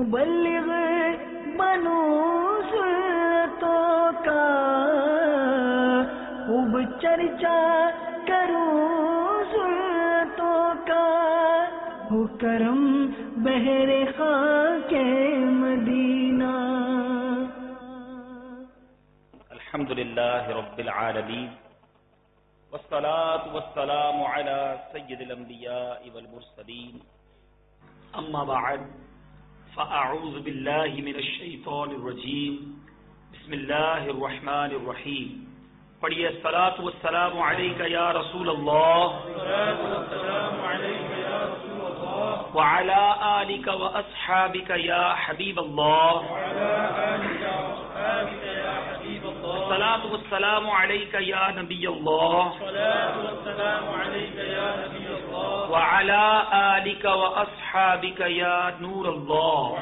مبلغ بنوں سلطوں کا خوب چرچا کروں سلطوں کا ہو کرم بہر خاک مدینہ. الحمد للہ رب العالمین والصلاة والسلام على سید الانبیاء والمرسلین. اما بعد فاعوذ باللہ من الشیطان الرجیم. بسم اللہ الرحمن الرحیم. پڑھیے الصلاة والسلام علیک یا رسول اللہ وعلى آلک واصحابک یا حبیب اللہ. الصلاة والسلام علیک یا نبی اللہ وعلى آلک واصحابک یا نور اللہ.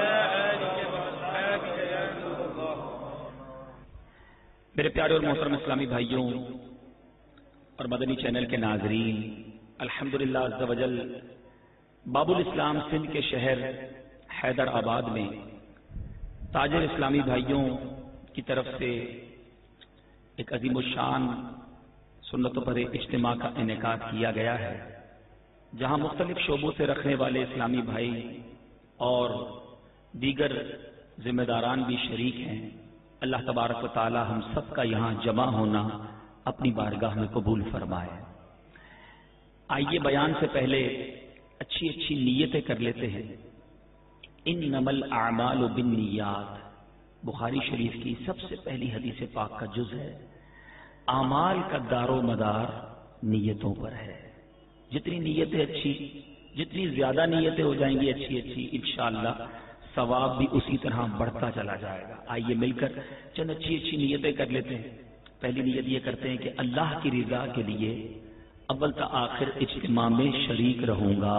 میرے پیارے اور محترم اسلامی بھائیوں اور مدنی چینل کے ناظرین، الحمدللہ عز وجل باب الاسلام سندھ کے شہر حیدر آباد میں تاجر اسلامی بھائیوں کی طرف سے ایک عظیم الشان سنت پر اجتماع کا انعقاد کیا گیا ہے، جہاں مختلف شعبوں سے رکھنے والے اسلامی بھائی اور دیگر ذمہ داران بھی شریک ہیں. اللہ تبارک و تعالی ہم سب کا یہاں جمع ہونا اپنی بارگاہ میں قبول فرمائے. آئیے بیان سے پہلے اچھی اچھی نیتیں کر لیتے ہیں. انما الاعمال بالنیات بخاری شریف کی سب سے پہلی حدیث پاک کا جز ہے. اعمال کا دار و مدار نیتوں پر ہے. جتنی نیتیں اچھی، جتنی زیادہ نیتیں ہو جائیں گی اچھی اچھی، انشاءاللہ ثواب بھی اسی طرح بڑھتا چلا جائے گا. آئیے مل کر چند اچھی اچھی نیتیں کر لیتے ہیں. پہلی نیت یہ کرتے ہیں کہ اللہ کی رضا کے لیے اول تا آخر اجتماع میں شریک رہوں گا.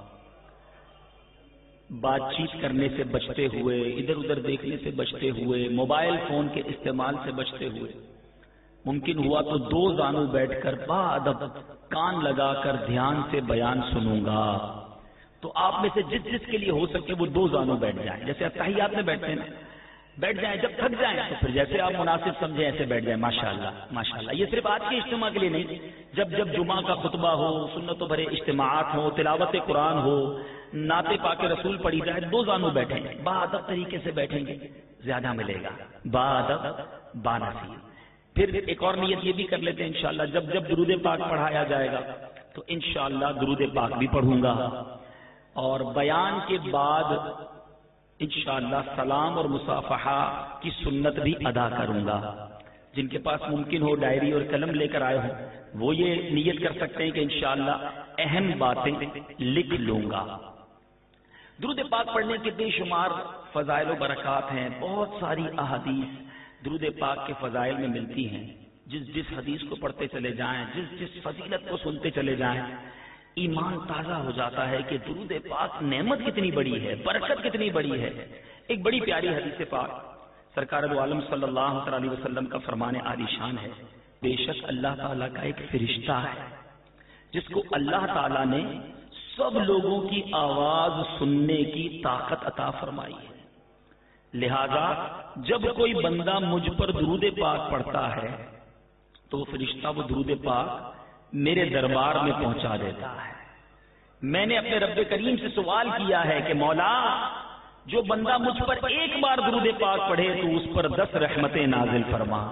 بات چیت کرنے سے بچتے ہوئے، ادھر ادھر دیکھنے سے بچتے ہوئے، موبائل فون کے استعمال سے بچتے ہوئے، ممکن ہوا تو دو زانو بیٹھ کر باادب کان لگا کر دھیان سے بیان سنوں گا. تو آپ میں سے جس جس کے لیے ہو سکے وہ دو زانو بیٹھ جائیں. جیسے اتحیات میں بیٹھتے ہیں نا، بیٹھ جائیں. جب تھک جائیں تو پھر جیسے آپ مناسب سمجھیں ایسے بیٹھ جائیں. ماشاءاللہ ماشاءاللہ. یہ صرف آج کے اجتماع کے لیے نہیں، جب جب جمعہ کا خطبہ ہو، سنتوں بھرے اجتماعات ہو، تلاوت قرآن ہو، نعت پاک رسول پڑھی جائے، دو زانو بیٹھیں گے، باادب طریقے سے بیٹھیں گے، زیادہ ملے گا. باادب بانصیب. پھر ایک اور نیت یہ بھی کر لیتے ہیں انشاءاللہ جب جب درود پاک پڑھایا جائے گا تو انشاءاللہ درود پاک بھی پڑھوں گا، اور بیان کے بعد انشاءاللہ سلام اور مصافحہ کی سنت بھی ادا کروں گا. جن کے پاس ممکن ہو ڈائری اور قلم لے کر آئے ہوں وہ یہ نیت کر سکتے ہیں کہ انشاءاللہ اہم باتیں لکھ لوں گا. درود پاک پڑھنے کے بے شمار فضائل و برکات ہیں. بہت ساری احادیث درود پاک کے فضائل میں ملتی ہیں. جس جس حدیث کو پڑھتے چلے جائیں، جس جس فضیلت کو سنتے چلے جائیں، ایمان تازہ ہو جاتا ہے کہ درود پاک نعمت کتنی بڑی ہے، برکت کتنی بڑی ہے. ایک بڑی پیاری حدیث پاک سرکار دو عالم صلی اللہ علیہ وسلم کا فرمان عالی شان ہے. بے شک اللہ تعالیٰ کا ایک فرشتہ ہے جس کو اللہ تعالیٰ نے سب لوگوں کی آواز سننے کی طاقت عطا فرمائی ہے. لہذا جب کوئی بندہ مجھ پر درود پاک پڑھتا ہے تو وہ فرشتہ وہ درود پاک میرے دربار میں پہنچا دیتا ہے. میں نے اپنے رب کریم سے سوال کیا ہے کہ مولا، جو بندہ مجھ پر ایک بار درود پاک پڑھے تو اس پر 10 رحمتیں نازل فرما.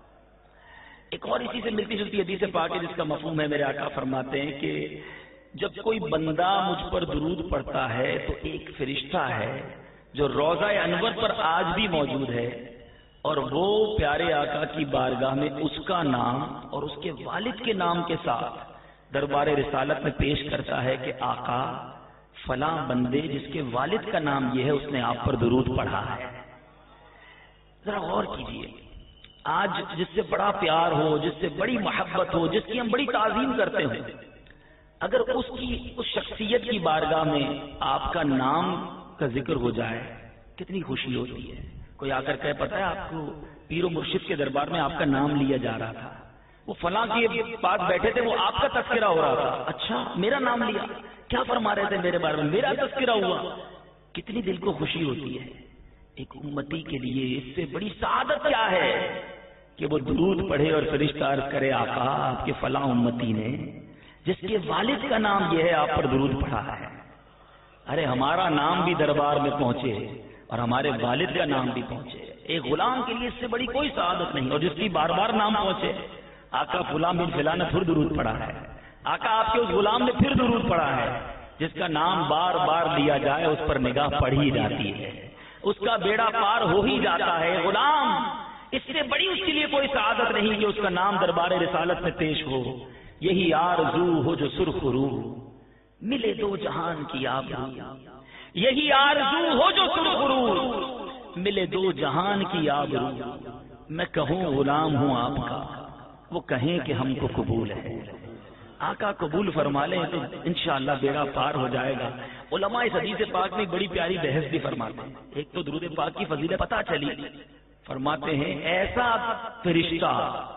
ایک اور اسی سے ملتی جلتی حدیث پاک ہے جس کا مفہوم ہے، میرے آقا فرماتے ہیں کہ جب کوئی بندہ مجھ پر درود پڑھتا ہے تو ایک فرشتہ ہے جو روضہ انور پر آج بھی موجود ہے، اور وہ پیارے آقا کی بارگاہ میں اس کا نام اور اس کے والد کے نام کے ساتھ دربار رسالت میں پیش کرتا ہے کہ آقا فلاں بندے جس کے والد کا نام یہ ہے اس نے آپ پر درود پڑھا ہے. ذرا غور کیجئے، آج جس سے بڑا پیار ہو، جس سے بڑی محبت ہو، جس کی ہم بڑی تعظیم کرتے ہوں، اگر اس شخصیت کی بارگاہ میں آپ کا نام کا ذکر ہو جائے کتنی خوشی ہوتی ہے. کوئی آ کر کہے پتہ ہے آپ کو پیر و مرشد کے دربار میں آپ کا نام لیا جا رہا تھا، وہ فلاں کے پاس بیٹھے تھے، وہ آپ کا تذکرہ ہو رہا تھا. اچھا میرا نام لیا، کیا فرما رہے تھے میرے بارے میں؟ میرا تذکرہ ہوا. کتنی دل کو خوشی ہوتی ہے ایک امتی کے لیے. اس سے بڑی سعادت کیا ہے کہ وہ درود پڑھے اور فرشتہ عرض کرے آقا آپ کے فلاں امتی نے جس کے والد کا نام یہ ہے آپ پر درود پڑھا ہے. ارے ہمارا نام بھی دربار میں پہنچے اور ہمارے والد کا نام بھی پہنچے. ایک غلام کے لیے اس سے بڑی کوئی سعادت نہیں. اور جس کی بار بار نام پہنچے آقا فلاں بن فلاں نے پھر درود پڑھا ہے, آقا آپ کے اس غلام نے پھر درود پڑھا ہے. جس کا نام بار بار لیا جائے اس پر نگاہ پڑھی جاتی ہے, اس کا بیڑا پار ہو ہی جاتا ہے. غلام اس سے بڑی اس کے لیے کوئی سعادت نہیں کہ اس کا نام دربار رسالت میں پیش ہو. یہی آرزو ہو جو سرخ روح ملے دو جہان کی آبرو, یہی آرزو ہو جو سرخ روح ملے دو جہان کی آبرو. میں کہوں غلام ہوں آپ کا, وہ کہیں کہ ہم کو قبول ہے. آقا قبول فرما لیں تو انشاءاللہ بیڑا پار ہو جائے گا. علماء اس حدیث پاک میں بڑی پیاری بحث بھی فرماتے ہیں. ایک تو درود پاک کی فضیلت پتہ چلی, فرماتے ہیں ایسا فرشتہ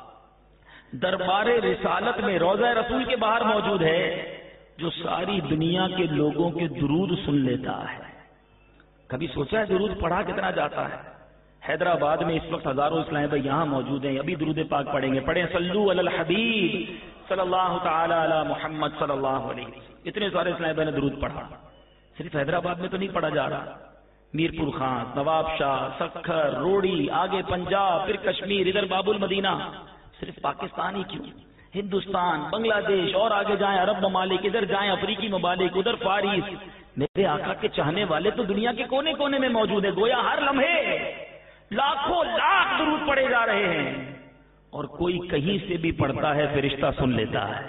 دربار رسالت میں روضہ رسول کے باہر موجود ہے جو ساری دنیا کے لوگوں کے درود سن لیتا ہے. کبھی سوچا ہے درود پڑھا کتنا جاتا ہے؟ حیدرآباد میں اس وقت ہزاروں اسلام بھائی یہاں موجود ہیں, ابھی درود پاک پڑھیں گے. پڑھیں صلو علی الحبیب صلی اللہ تعالی علی محمد صلی اللہ علیہ وسلم. اتنے سارے اسلام بھائی نے درود پڑھا. صرف حیدرآباد میں تو نہیں پڑھا جا رہا, میر پور خان, نواب شاہ, سکھر, روڑی, آگے پنجاب, پھر کشمیر, ادھر باب المدینہ. صرف پاکستان ہی کیوں, ہندوستان, بنگلہ دیش اور آگے جائیں عرب ممالک, ادھر جائیں افریقی ممالک, ادھر فارس. میرے آقا کے چاہنے والے تو دنیا کے کونے کونے میں موجود ہیں. گویا ہر لمحے لاکھوں لاکھ درود پڑے جا رہے ہیں, اور کوئی کہیں سے بھی پڑھتا ہے فرشتہ سن لیتا ہے.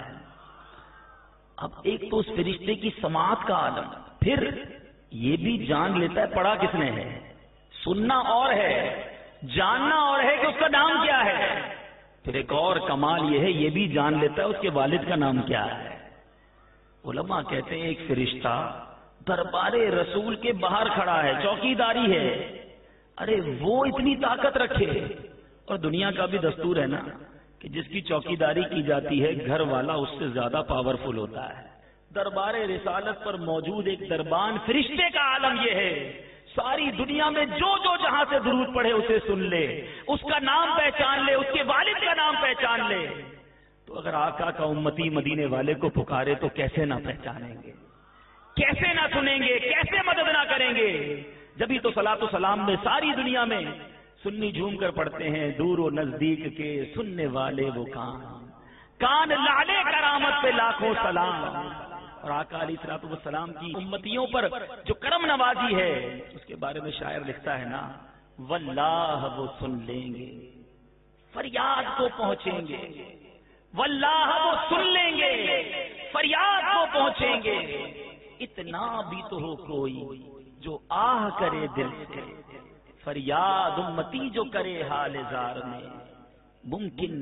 اب ایک تو اس فرشتے کی سماعت کا عالم, پھر یہ بھی جان لیتا ہے پڑھا کس نے ہے. سننا اور ہے, جاننا اور ہے کہ اس کا نام کیا ہے. پھر ایک اور کمال یہ ہے یہ بھی جان لیتا ہے اس کے والد کا نام کیا ہے. علماء کہتے ہیں ایک فرشتہ دربار رسول کے باہر کھڑا ہے, چوکیداری ہے. ارے وہ اتنی طاقت رکھے, اور دنیا کا بھی دستور ہے نا کہ جس کی چوکیداری کی جاتی ہے گھر والا اس سے زیادہ پاورفل ہوتا ہے. دربار رسالت پر موجود ایک دربان فرشتے کا عالم یہ ہے, ساری دنیا میں جو جو جہاں سے درود پڑھے اسے سن لے, اس کا نام پہچان لے, اس کے والد کا نام پہچان لے. تو اگر آقا کا امتی مدینے والے کو پکارے تو کیسے نہ پہچانیں گے, کیسے نہ سنیں گے, کیسے مدد نہ کریں گے. جبھی تو صلاۃ و سلام میں ساری دنیا میں سنی جھوم کر پڑھتے ہیں دور و نزدیک کے سننے والے وہ کان لالے کرامت پہ لاکھوں سلام. اور آقا علیہ الصلوۃ والسلام کی امتیوں پر جو کرم نوازی ہے اس کے بارے میں شاعر لکھتا ہے نا, واللہ وہ سن لیں گے فریاد کو پہنچیں گے, واللہ وہ سن لیں گے فریاد کو پہنچیں گے. اتنا بھی تو ہو کوئی جو آہ کرے دل سے, فریاد امتی جو کرے حال زار میں. ممکن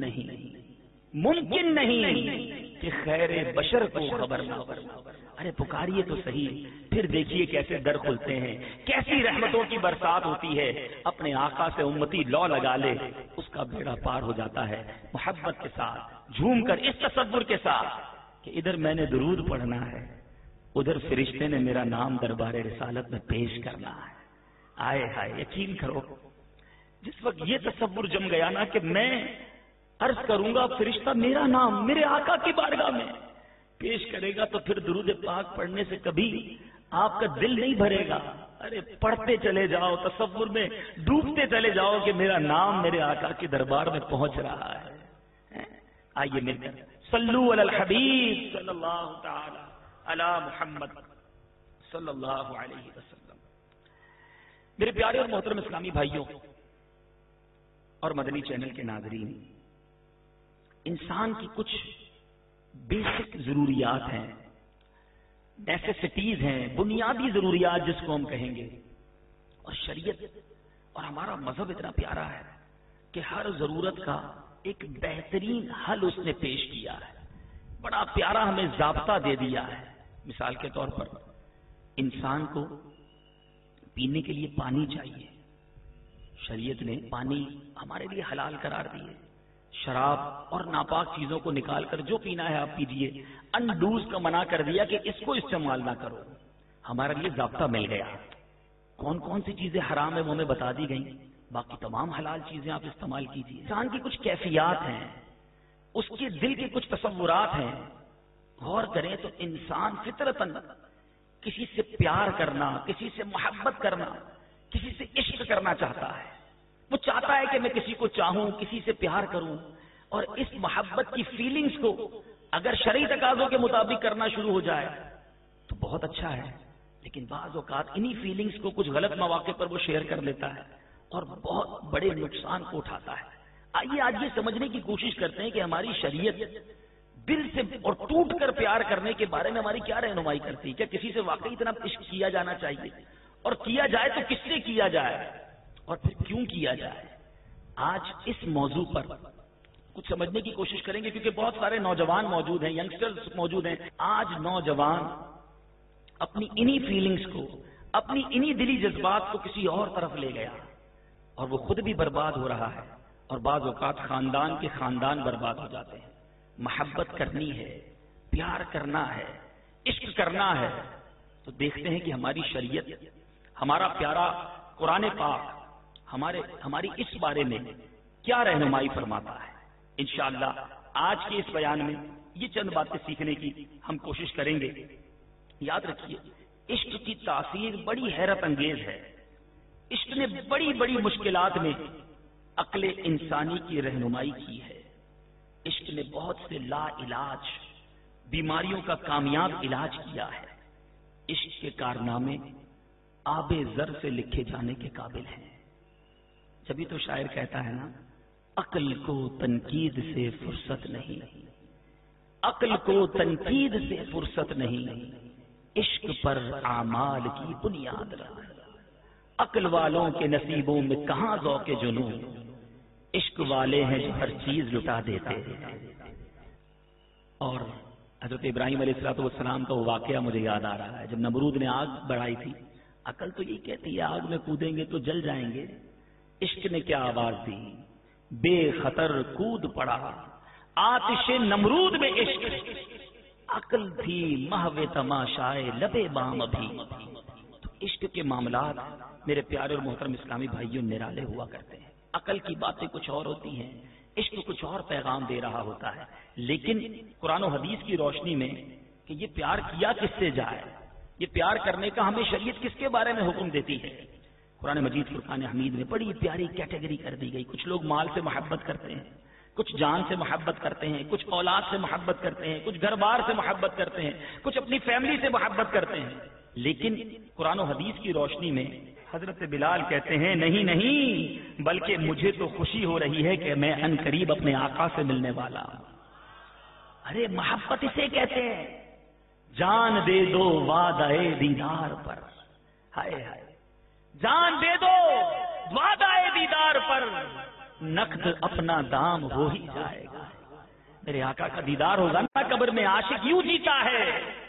نہیں کہ خیر بشر کو خبر نہ ہو. ارے پکاریے تو صحیح, پھر دیکھیے کیسے در کھلتے ہیں, کیسی رحمتوں کی برسات ہوتی ہے. اپنے آقا سے امتی لو لگا لے, اس کا بیڑا پار ہو جاتا ہے. محبت کے ساتھ جھوم کر اس تصور کے ساتھ کہ ادھر میں نے درود پڑھنا ہے, ادھر فرشتے نے میرا نام دربار رسالت میں پیش کرنا ہے. آئے ہائے, یقین کرو جس وقت یہ تصور جم گیا نا کہ میں عرض کروں گا فرشتہ میرا نام میرے آقا کی بارگاہ میں پیش کرے گا, تو پھر درود پاک پڑھنے سے کبھی آپ کا دل نہیں بھرے گا. ارے پڑھتے چلے جاؤ, تصور میں ڈوبتے چلے جاؤ کہ میرا نام میرے آقا کے دربار میں پہنچ رہا ہے. آئیے مل کر صلو علی الحبیب صلی اللہ تعالی علی محمد صلی اللہ علیہ وسلم. میرے پیارے اور محترم اسلامی بھائیوں اور مدنی چینل کے ناظرین, انسان کی کچھ بیسک ضروریات ہیں, نیسیسٹیز ہیں, بنیادی ضروریات جس کو ہم کہیں گے. اور شریعت اور ہمارا مذہب اتنا پیارا ہے کہ ہر ضرورت کا ایک بہترین حل اس نے پیش کیا ہے. بڑا پیارا ہمیں ضابطہ دے دیا ہے. مثال کے طور پر انسان کو پینے کے لیے پانی چاہیے, شریعت نے پانی ہمارے لیے حلال قرار دیے. شراب اور ناپاک چیزوں کو نکال کر جو پینا ہے آپ پیجئے. انڈوز کا منع کر دیا کہ اس کو استعمال نہ کرو. ہمارے لیے ضابطہ مل گیا. کون کون سی چیزیں حرام ہیں وہ ہمیں بتا دی گئیں، باقی تمام حلال چیزیں آپ استعمال کیجیے۔ انسان کی کچھ کیفیات ہیں، اس کے دل کے کچھ تصورات ہیں، غور کریں تو انسان فطرتاً کسی سے پیار کرنا، کسی سے محبت کرنا، کسی سے عشق کرنا چاہتا ہے۔ وہ چاہتا ہے کہ میں کسی کو چاہوں، کسی سے پیار کروں، اور اس محبت کی فیلنگز کو اگر شرعی تقاضوں کے مطابق کرنا شروع ہو جائے تو بہت اچھا ہے، لیکن بعض اوقات انہی فیلنگز کو کچھ غلط مواقع پر وہ شیئر کر لیتا ہے اور بہت بڑے نقصان کو اٹھاتا ہے۔ آئیے آج یہ سمجھنے کی کوشش کرتے ہیں کہ ہماری شریعت دل سے اور ٹوٹ کر پیار کرنے کے بارے میں ہماری کیا رہنمائی کرتی ہے۔ کیا کسی سے واقعی اتنا عشق کیا جانا چاہیے؟ اور کیا جائے تو کس سے کیا جائے اور پھر کیوں کیا جائے؟ آج اس موضوع پر کچھ سمجھنے کی کوشش کریں گے، کیونکہ بہت سارے نوجوان موجود ہیں، ینگسٹرز موجود ہیں۔ آج نوجوان اپنی انہی فیلنگز کو، اپنی انہی دلی جذبات کو کسی اور طرف لے گیا اور وہ خود بھی برباد ہو رہا ہے، اور بعض اوقات خاندان کے خاندان برباد ہو جاتے ہیں۔ محبت کرنی ہے، پیار کرنا ہے، عشق کرنا ہے، تو دیکھتے ہیں کہ ہماری شریعت، ہمارا پیارا قرآن پاک ہماری اس بارے میں کیا رہنمائی فرماتا ہے۔ انشاءاللہ آج کے اس بیان میں یہ چند باتیں سیکھنے کی ہم کوشش کریں گے۔ یاد رکھیے، عشق کی تاثیر بڑی حیرت انگیز ہے۔ عشق نے بڑی بڑی مشکلات میں عقل انسانی کی رہنمائی کی ہے۔ عشق نے بہت سے لا علاج بیماریوں کا کامیاب علاج کیا ہے۔ عشق کے کارنامے آب زر سے لکھے جانے کے قابل ہیں۔ جبھی تو شاعر کہتا ہے نا، عقل کو تنقید سے فرصت نہیں، عقل کو تنقید سے فرصت نہیں، عشق پر اعمال کی بنیاد رہا۔ عقل والوں کے نصیبوں میں کہاں ذوق جنون، عشق والے ہیں جو ہر چیز لٹا دیتے ہیں۔ اور حضرت ابراہیم علیہ السلام کا وہ واقعہ مجھے یاد آ رہا ہے، جب نمرود نے آگ بڑھائی تھی۔ عقل تو یہ کہتی ہے آگ میں کودیں گے تو جل جائیں گے، عشق نے کیا آواز دی، بے خطر کود پڑا آتش نمرود میں عشق، عقل تھی محو تماشائے لبے بام ابھی۔ تو عشق کے معاملات میرے پیارے اور محترم اسلامی بھائیوں نرالے ہوا کرتے ہیں۔ عقل کی باتیں کچھ اور ہوتی ہیں، عشق کچھ اور پیغام دے رہا ہوتا ہے، لیکن قرآن و حدیث کی روشنی میں کہ یہ پیار کیا کس سے جائے، یہ پیار کرنے کا ہمیں شریعت کس کے بارے میں حکم دیتی ہے۔ قرآن مجید فرقان حمید میں بڑی پیاری کیٹیگری کر دی گئی۔ کچھ لوگ مال سے محبت کرتے ہیں، کچھ جان سے محبت کرتے ہیں، کچھ اولاد سے محبت کرتے ہیں، کچھ گھر بار سے محبت کرتے ہیں، کچھ اپنی فیملی سے محبت کرتے ہیں، لیکن قرآن و حدیث کی روشنی میں حضرت بلال کہتے ہیں نہیں نہیں، بلکہ مجھے تو خوشی ہو رہی ہے کہ میں ان قریب اپنے آقا سے ملنے والا ہوں۔ ارے محبت اسے کہتے ہیں، جان دے دو وعدہ دیدار پر، ہائے ہائے، جان دے دو وعدہ دیدار پر، نقد اپنا دام ہو ہی جائے گا۔ میرے آقا کا دیدار ہوگا نا قبر میں، عاشق یوں جیتا ہے،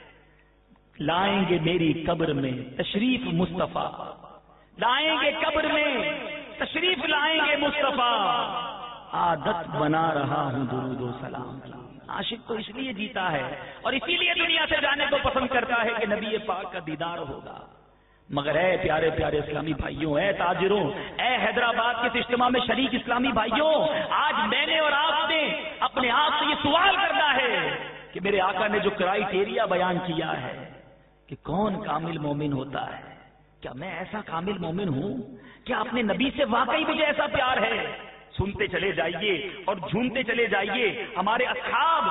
لائیں گے میری قبر میں تشریف مصطفیٰ، لائیں گے قبر میں تشریف لائیں گے مصطفیٰ، عادت بنا رہا ہوں درود و سلام کی۔ عاشق تو اس لیے جیتا ہے اور اسی لیے دنیا سے جانے کو پسند کرتا ہے کہ نبی پاک کا دیدار ہوگا۔ مگر اے پیارے پیارے اسلامی بھائیوں، اے تاجروں، اے حیدرآباد کے اجتماع میں شریک اسلامی بھائیوں، آج میں نے اور آپ نے اپنے آپ سے یہ سوال کرنا ہے کہ میرے آقا نے جو کرائیٹیریا بیان کیا ہے کہ کون کامل مومن ہوتا ہے، کیا میں ایسا کامل مومن ہوں؟ کیا اپنے نبی سے واقعی مجھے ایسا پیار ہے؟ سنتے چلے جائیے اور جھومتے چلے جائیے ہمارے اصحاب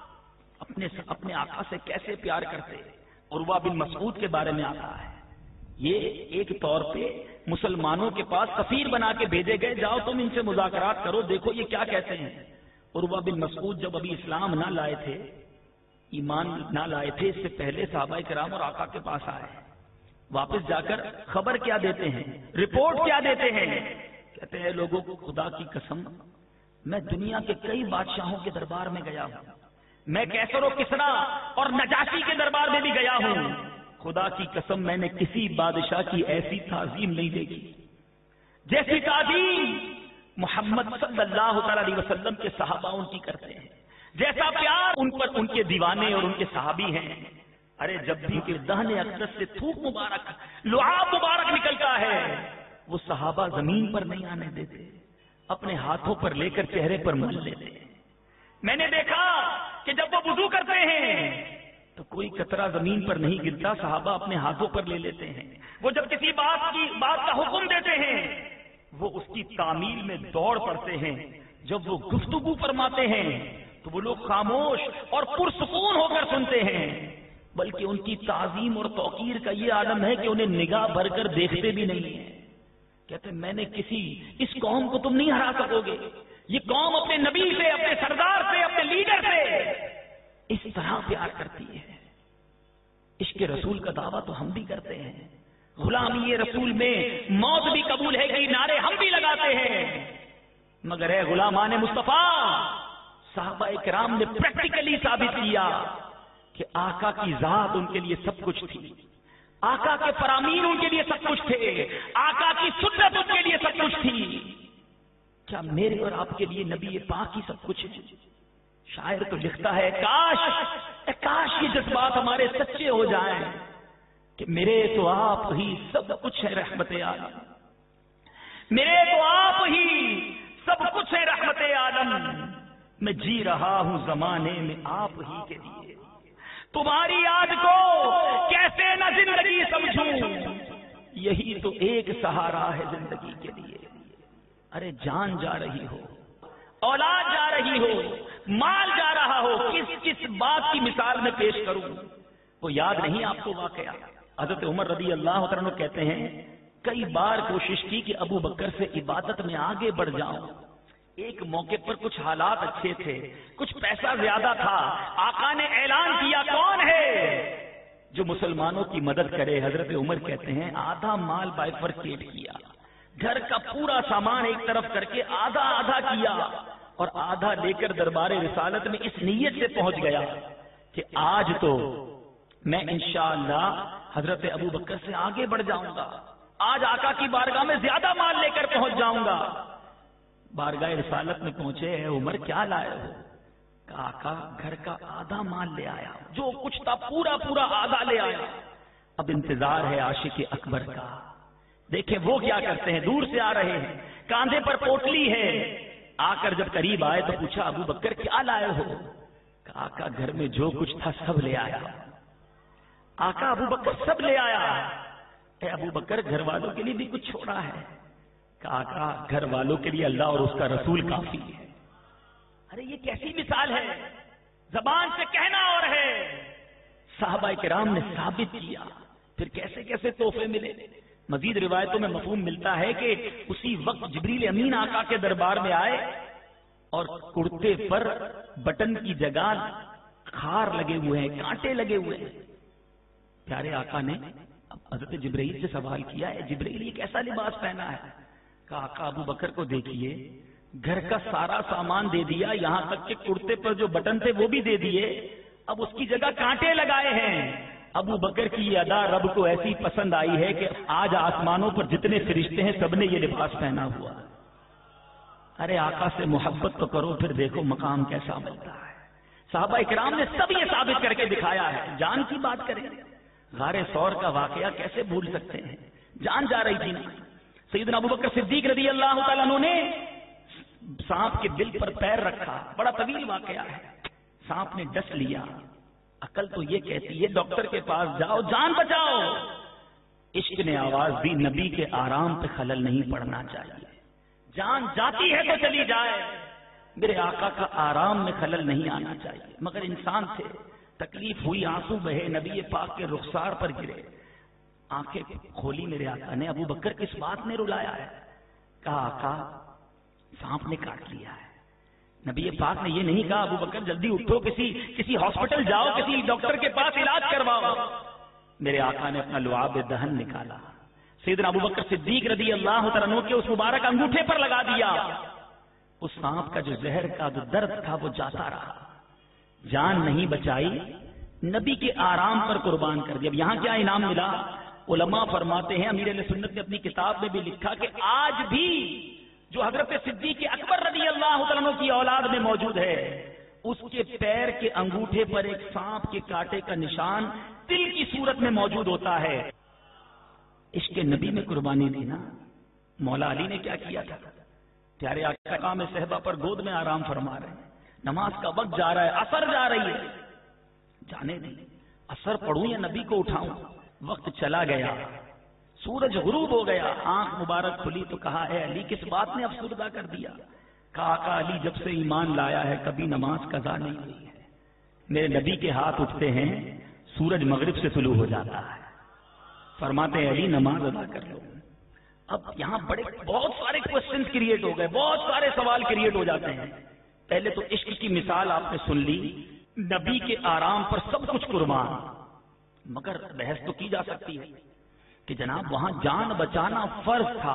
اپنے آقا سے کیسے پیار کرتے۔ عروہ بن مسعود کے بارے میں آتا ہے، یہ ایک طور پہ مسلمانوں کے پاس سفیر بنا کے بھیجے گئے، جاؤ تم ان سے مذاکرات کرو، دیکھو یہ کیا کہتے ہیں۔ عروہ بن مسعود جب ابھی اسلام نہ لائے تھے، ایمان نہ لائے تھے، اس سے پہلے صحابہ کرام اور آقا کے پاس آئے، واپس جا کر خبر کیا دیتے ہیں، رپورٹ کیا دیتے ہیں، کہتے ہیں لوگوں کو خدا کی قسم میں دنیا کے کئی بادشاہوں کے دربار میں گیا ہوں، میں کیسر و کسرا اور نجاشی کے دربار میں بھی گیا ہوں، خدا کی قسم میں نے کسی بادشاہ کی ایسی تعظیم نہیں دیکھی جیسی تعظیم محمد صلی اللہ تعالی علیہ وسلم کے صحابہ ان کی کرتے ہیں، جیسا پیار ان پر ان کے دیوانے اور ان کے صحابی ہیں۔ ارے جب بھی کہ دہن اقدس سے تھوک مبارک، لعاب مبارک نکلتا ہے، وہ صحابہ زمین پر نہیں آنے دیتے، اپنے ہاتھوں پر لے کر چہرے پر مل لیتے ہیں۔ میں نے دیکھا کہ جب وہ وضو کرتے ہیں تو کوئی قطرہ زمین پر نہیں گرتا، صحابہ اپنے ہاتھوں پر لے لیتے ہیں۔ وہ جب کسی بات کا حکم دیتے ہیں وہ اس کی تعمیل میں دوڑ پڑتے ہیں۔ جب وہ گفتگو فرماتے ہیں تو وہ لوگ خاموش اور پرسکون ہو کر سنتے ہیں، بلکہ ان کی تعظیم اور توقیر کا یہ عالم ہے کہ انہیں نگاہ بھر کر دیکھتے بھی نہیں ہیں۔ کہتے ہیں میں نے اس قوم کو تم نہیں ہرا سکو گے، یہ قوم اپنے نبی سے، اپنے سردار سے، اپنے لیڈر سے اس طرح پیار کرتی ہے۔ عشق رسول کا دعویٰ تو ہم بھی کرتے ہیں، غلامی رسول میں موت بھی قبول ہے کہ نعرے ہم بھی لگاتے ہیں، مگر ہے غلامان مصطفیٰ صحابہ کرام نے پریکٹیکلی ثابت کیا کہ آقا کی ذات ان کے لیے سب کچھ تھی، آقا کے فرامین ان کے لیے سب کچھ تھے، آقا کی سنت ان کے لیے سب کچھ تھی۔ کیا میرے اور آپ کے لیے نبی پاک ہی سب کچھ ہے؟ شاعر تو لکھتا ہے کاش یہ جذبات ہمارے سچے ہو جائیں کہ میرے تو آپ ہی سب کچھ ہے رحمت عالم، میرے تو آپ ہی سب کچھ ہے رحمت عالم، میں جی رہا ہوں زمانے میں آپ ہی کے لیے، تمہاری یاد کو کیسے نہ زندگی سمجھوں، یہی تو ایک سہارا ہے زندگی کے لیے۔ ارے جان جا رہی ہو، اولاد جا رہی ہو، مال جا رہا ہو، کس بات کی مثال میں پیش کروں؟ وہ یاد نہیں آپ کو واقعہ؟ حضرت عمر رضی اللہ تعالیٰ عنہ کہتے ہیں کئی بار کوشش کی کہ ابو بکر سے عبادت میں آگے بڑھ جاؤں، ایک موقع پر کچھ حالات اچھے تھے، کچھ پیسہ زیادہ تھا، آقا نے اعلان کیا کون ہے جو مسلمانوں کی مدد کرے؟ حضرت عمر کہتے ہیں آدھا مال بائفرکیٹ کیا، گھر کا پورا سامان ایک طرف کر کے آدھا آدھا کیا اور آدھا لے کر دربار رسالت میں اس نیت سے پہنچ گیا کہ آج تو میں انشاءاللہ حضرت ابو بکر سے آگے بڑھ جاؤں گا، آج آقا کی بارگاہ میں زیادہ مال لے کر پہنچ جاؤں گا۔ بارگاہ رسالت میں پہنچے ہیں، عمر کیا لائے ہو؟ کہا آقا گھر کا آدھا مال لے آیا، جو کچھ تھا پورا آدھا لے آیا، اب انتظار ہے عاشق اکبر کا۔ دیکھیں وہ کیا کرتے ہیں، دور سے آ رہے ہیں، کاندھے پر پوٹلی ہے، آ کر جب قریب آئے تو پوچھا ابو بکر کیا لائے ہو؟ کہا آقا گھر میں جو کچھ تھا سب لے آیا۔ آقا ابو بکر سب لے آیا، اے ابو بکر گھر والوں کے لیے بھی کچھ چھوڑا ہے؟ کہا آقا گھر والوں کے لیے اللہ اور اس کا رسول کافی ہے۔ ارے یہ کیسی مثال ہے، زبان سے کہنا اور ہے، صحابہ کرام نے ثابت کیا، پھر کیسے کیسے تحفے ملے۔ مزید روایتوں میں مفہوم ملتا ہے کہ اسی وقت جبریل امین آقا کے دربار میں آئے اور کرتے پر بٹن کی جگہ خار لگے ہوئے ہیں، کانٹے لگے ہوئے ہیں۔ پیارے آقا نے حضرت جبرائیل سے سوال کیا ہے جبرائیل یہ کیسا لباس پہنا ہے؟ کہا آقا ابو بکر کو دیکھیے، گھر کا سارا سامان دے دیا، یہاں تک کہ کرتے پر جو بٹن تھے وہ بھی دے دیے، اب اس کی جگہ کانٹے لگائے ہیں۔ ابو بکر کی یہ ادا رب کو ایسی پسند آئی ہے کہ آج آسمانوں پر جتنے فرشتے ہیں سب نے یہ لباس پہنا ہوا۔ ارے آقا سے محبت تو کرو، پھر دیکھو مقام کیسا ملتا ہے۔ صحابہ اکرام نے سب یہ ثابت کر کے دکھایا ہے۔ جان کی بات کریں، غار ثور کا واقعہ کیسے بھول سکتے ہیں؟ جان جا رہی تھی نا۔ سیدنا ابو بکر صدیق رضی اللہ تعالیٰ عنہ نے سانپ کے دل پر پیر رکھا، بڑا طویل واقعہ ہے، سانپ نے ڈس لیا، عقل تو یہ کہتی ہے ڈاکٹر کے پاس جاؤ جان بچاؤ، عشق نے آواز دی نبی کے آرام پہ خلل نہیں پڑنا چاہیے، جان جاتی ہے تو چلی جائے، میرے آقا کا آرام میں خلل نہیں آنا چاہیے۔ مگر انسان تھے، تکلیف ہوئی، آنسو بہے، نبی پاک کے رخسار پر گرے، آنکھیں کھولی میرے آقا نے، ابو بکر کس بات نے رلایا ہے؟ کہا آقا سانپ نے کاٹ لیا ہے۔ نبی پاک نے یہ نہیں کہا ابو بکر جلدی اٹھو، کسی ہاسپٹل جاؤ، کسی ڈاکٹر کے پاس علاج کرواؤ۔ میرے آقا نے اپنا لعاب دہن نکالا، سیدنا ابو بکر صدیق رضی اللہ عنہ کے اس مبارک انگوٹھے پر لگا دیا، اس سانپ کا جو زہر کا جو درد تھا وہ جاتا رہا، جان نہیں بچائی، نبی کے آرام پر قربان کر دیا۔ اب یہاں کیا انعام ملا؟ علماء فرماتے ہیں، امیر علیہ سنت نے اپنی کتاب میں بھی لکھا کہ آج بھی جو حضرت صدیق اکبر رضی اللہ عنہ کی اولاد میں موجود ہے، اس کے پیر کے انگوٹھے پر ایک سانپ کے کانٹے کا نشان دل کی صورت میں موجود ہوتا ہے. عشق نبی میں قربانی دینا. مولا علی نے کیا کیا تھا؟ پیارے آقا میں صحبہ پر گود میں آرام فرما رہے ہیں. نماز کا وقت جا رہا ہے, اثر جا رہی ہے. جانے دیں, اثر پڑھوں یا نبی کو اٹھاؤں. وقت چلا گیا, سورج غروب ہو گیا, آنکھ مبارک کھلی تو کہا اے علی کس بات نے افسردہ کر دیا؟ کہا آقا علی جب سے ایمان لایا ہے کبھی نماز قضا نہیں ہوئی ہے. میرے نبی کے ہاتھ اٹھتے ہیں, سورج مغرب سے طلوع ہو جاتا ہے. فرماتے ہیں علی نماز ادا کر لو. اب یہاں بہت سارے کوسچنز کریٹ ہو گئے, بہت سارے سوال کریٹ ہو جاتے ہیں. پہلے تو عشق کی مثال آپ نے سن لی, نبی کے آرام پر سب کچھ قربان. مگر بحث تو کی جا سکتی ہے کہ جناب وہاں جان بچانا فرض تھا,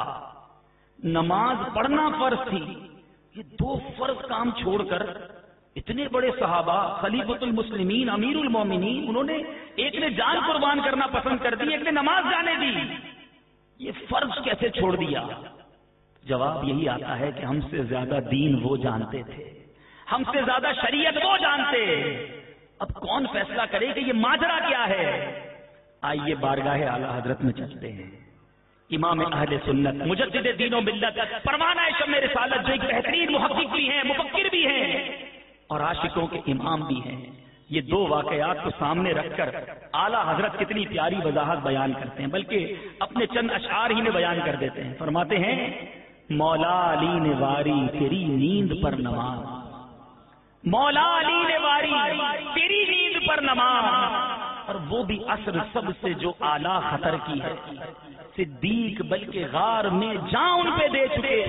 نماز پڑھنا فرض تھی. یہ دو فرض کام چھوڑ کر اتنے بڑے صحابہ, خلیفۃ المسلمین, امیر المومنین, انہوں نے ایک نے جان قربان کرنا پسند کر دی, ایک نے نماز جانے دی. یہ فرض کیسے چھوڑ دیا؟ جواب یہی آتا ہے کہ ہم سے زیادہ دین وہ جانتے تھے, ہم سے زیادہ شریعت وہ جانتے. اب کون فیصلہ کرے کہ یہ ماجرا کیا ہے؟ آئیے بارگاہ اعلی حضرت میں چلتے ہیں. امام اہل سنت, مجدد دین و ملت, پروانہ شمع رسالت, جو ایک بہترین محقق بھی ہیں, مفکر بھی ہیں اور عاشقوں کے امام بھی ہیں. یہ دو واقعات کو سامنے رکھ کر اعلی حضرت کتنی پیاری وضاحت بیان کرتے ہیں, بلکہ اپنے چند اشعار ہی میں بیان کر دیتے ہیں. فرماتے ہیں مولا علی نے واری تیری نیند پر نماز, مولا علی نے واری تیری نیند پر نماز, اور وہ بھی عصر سب سے جو اعلیٰ خطر کی ہے. صدیق بلکہ غار میں جان ان پہ دے چکے,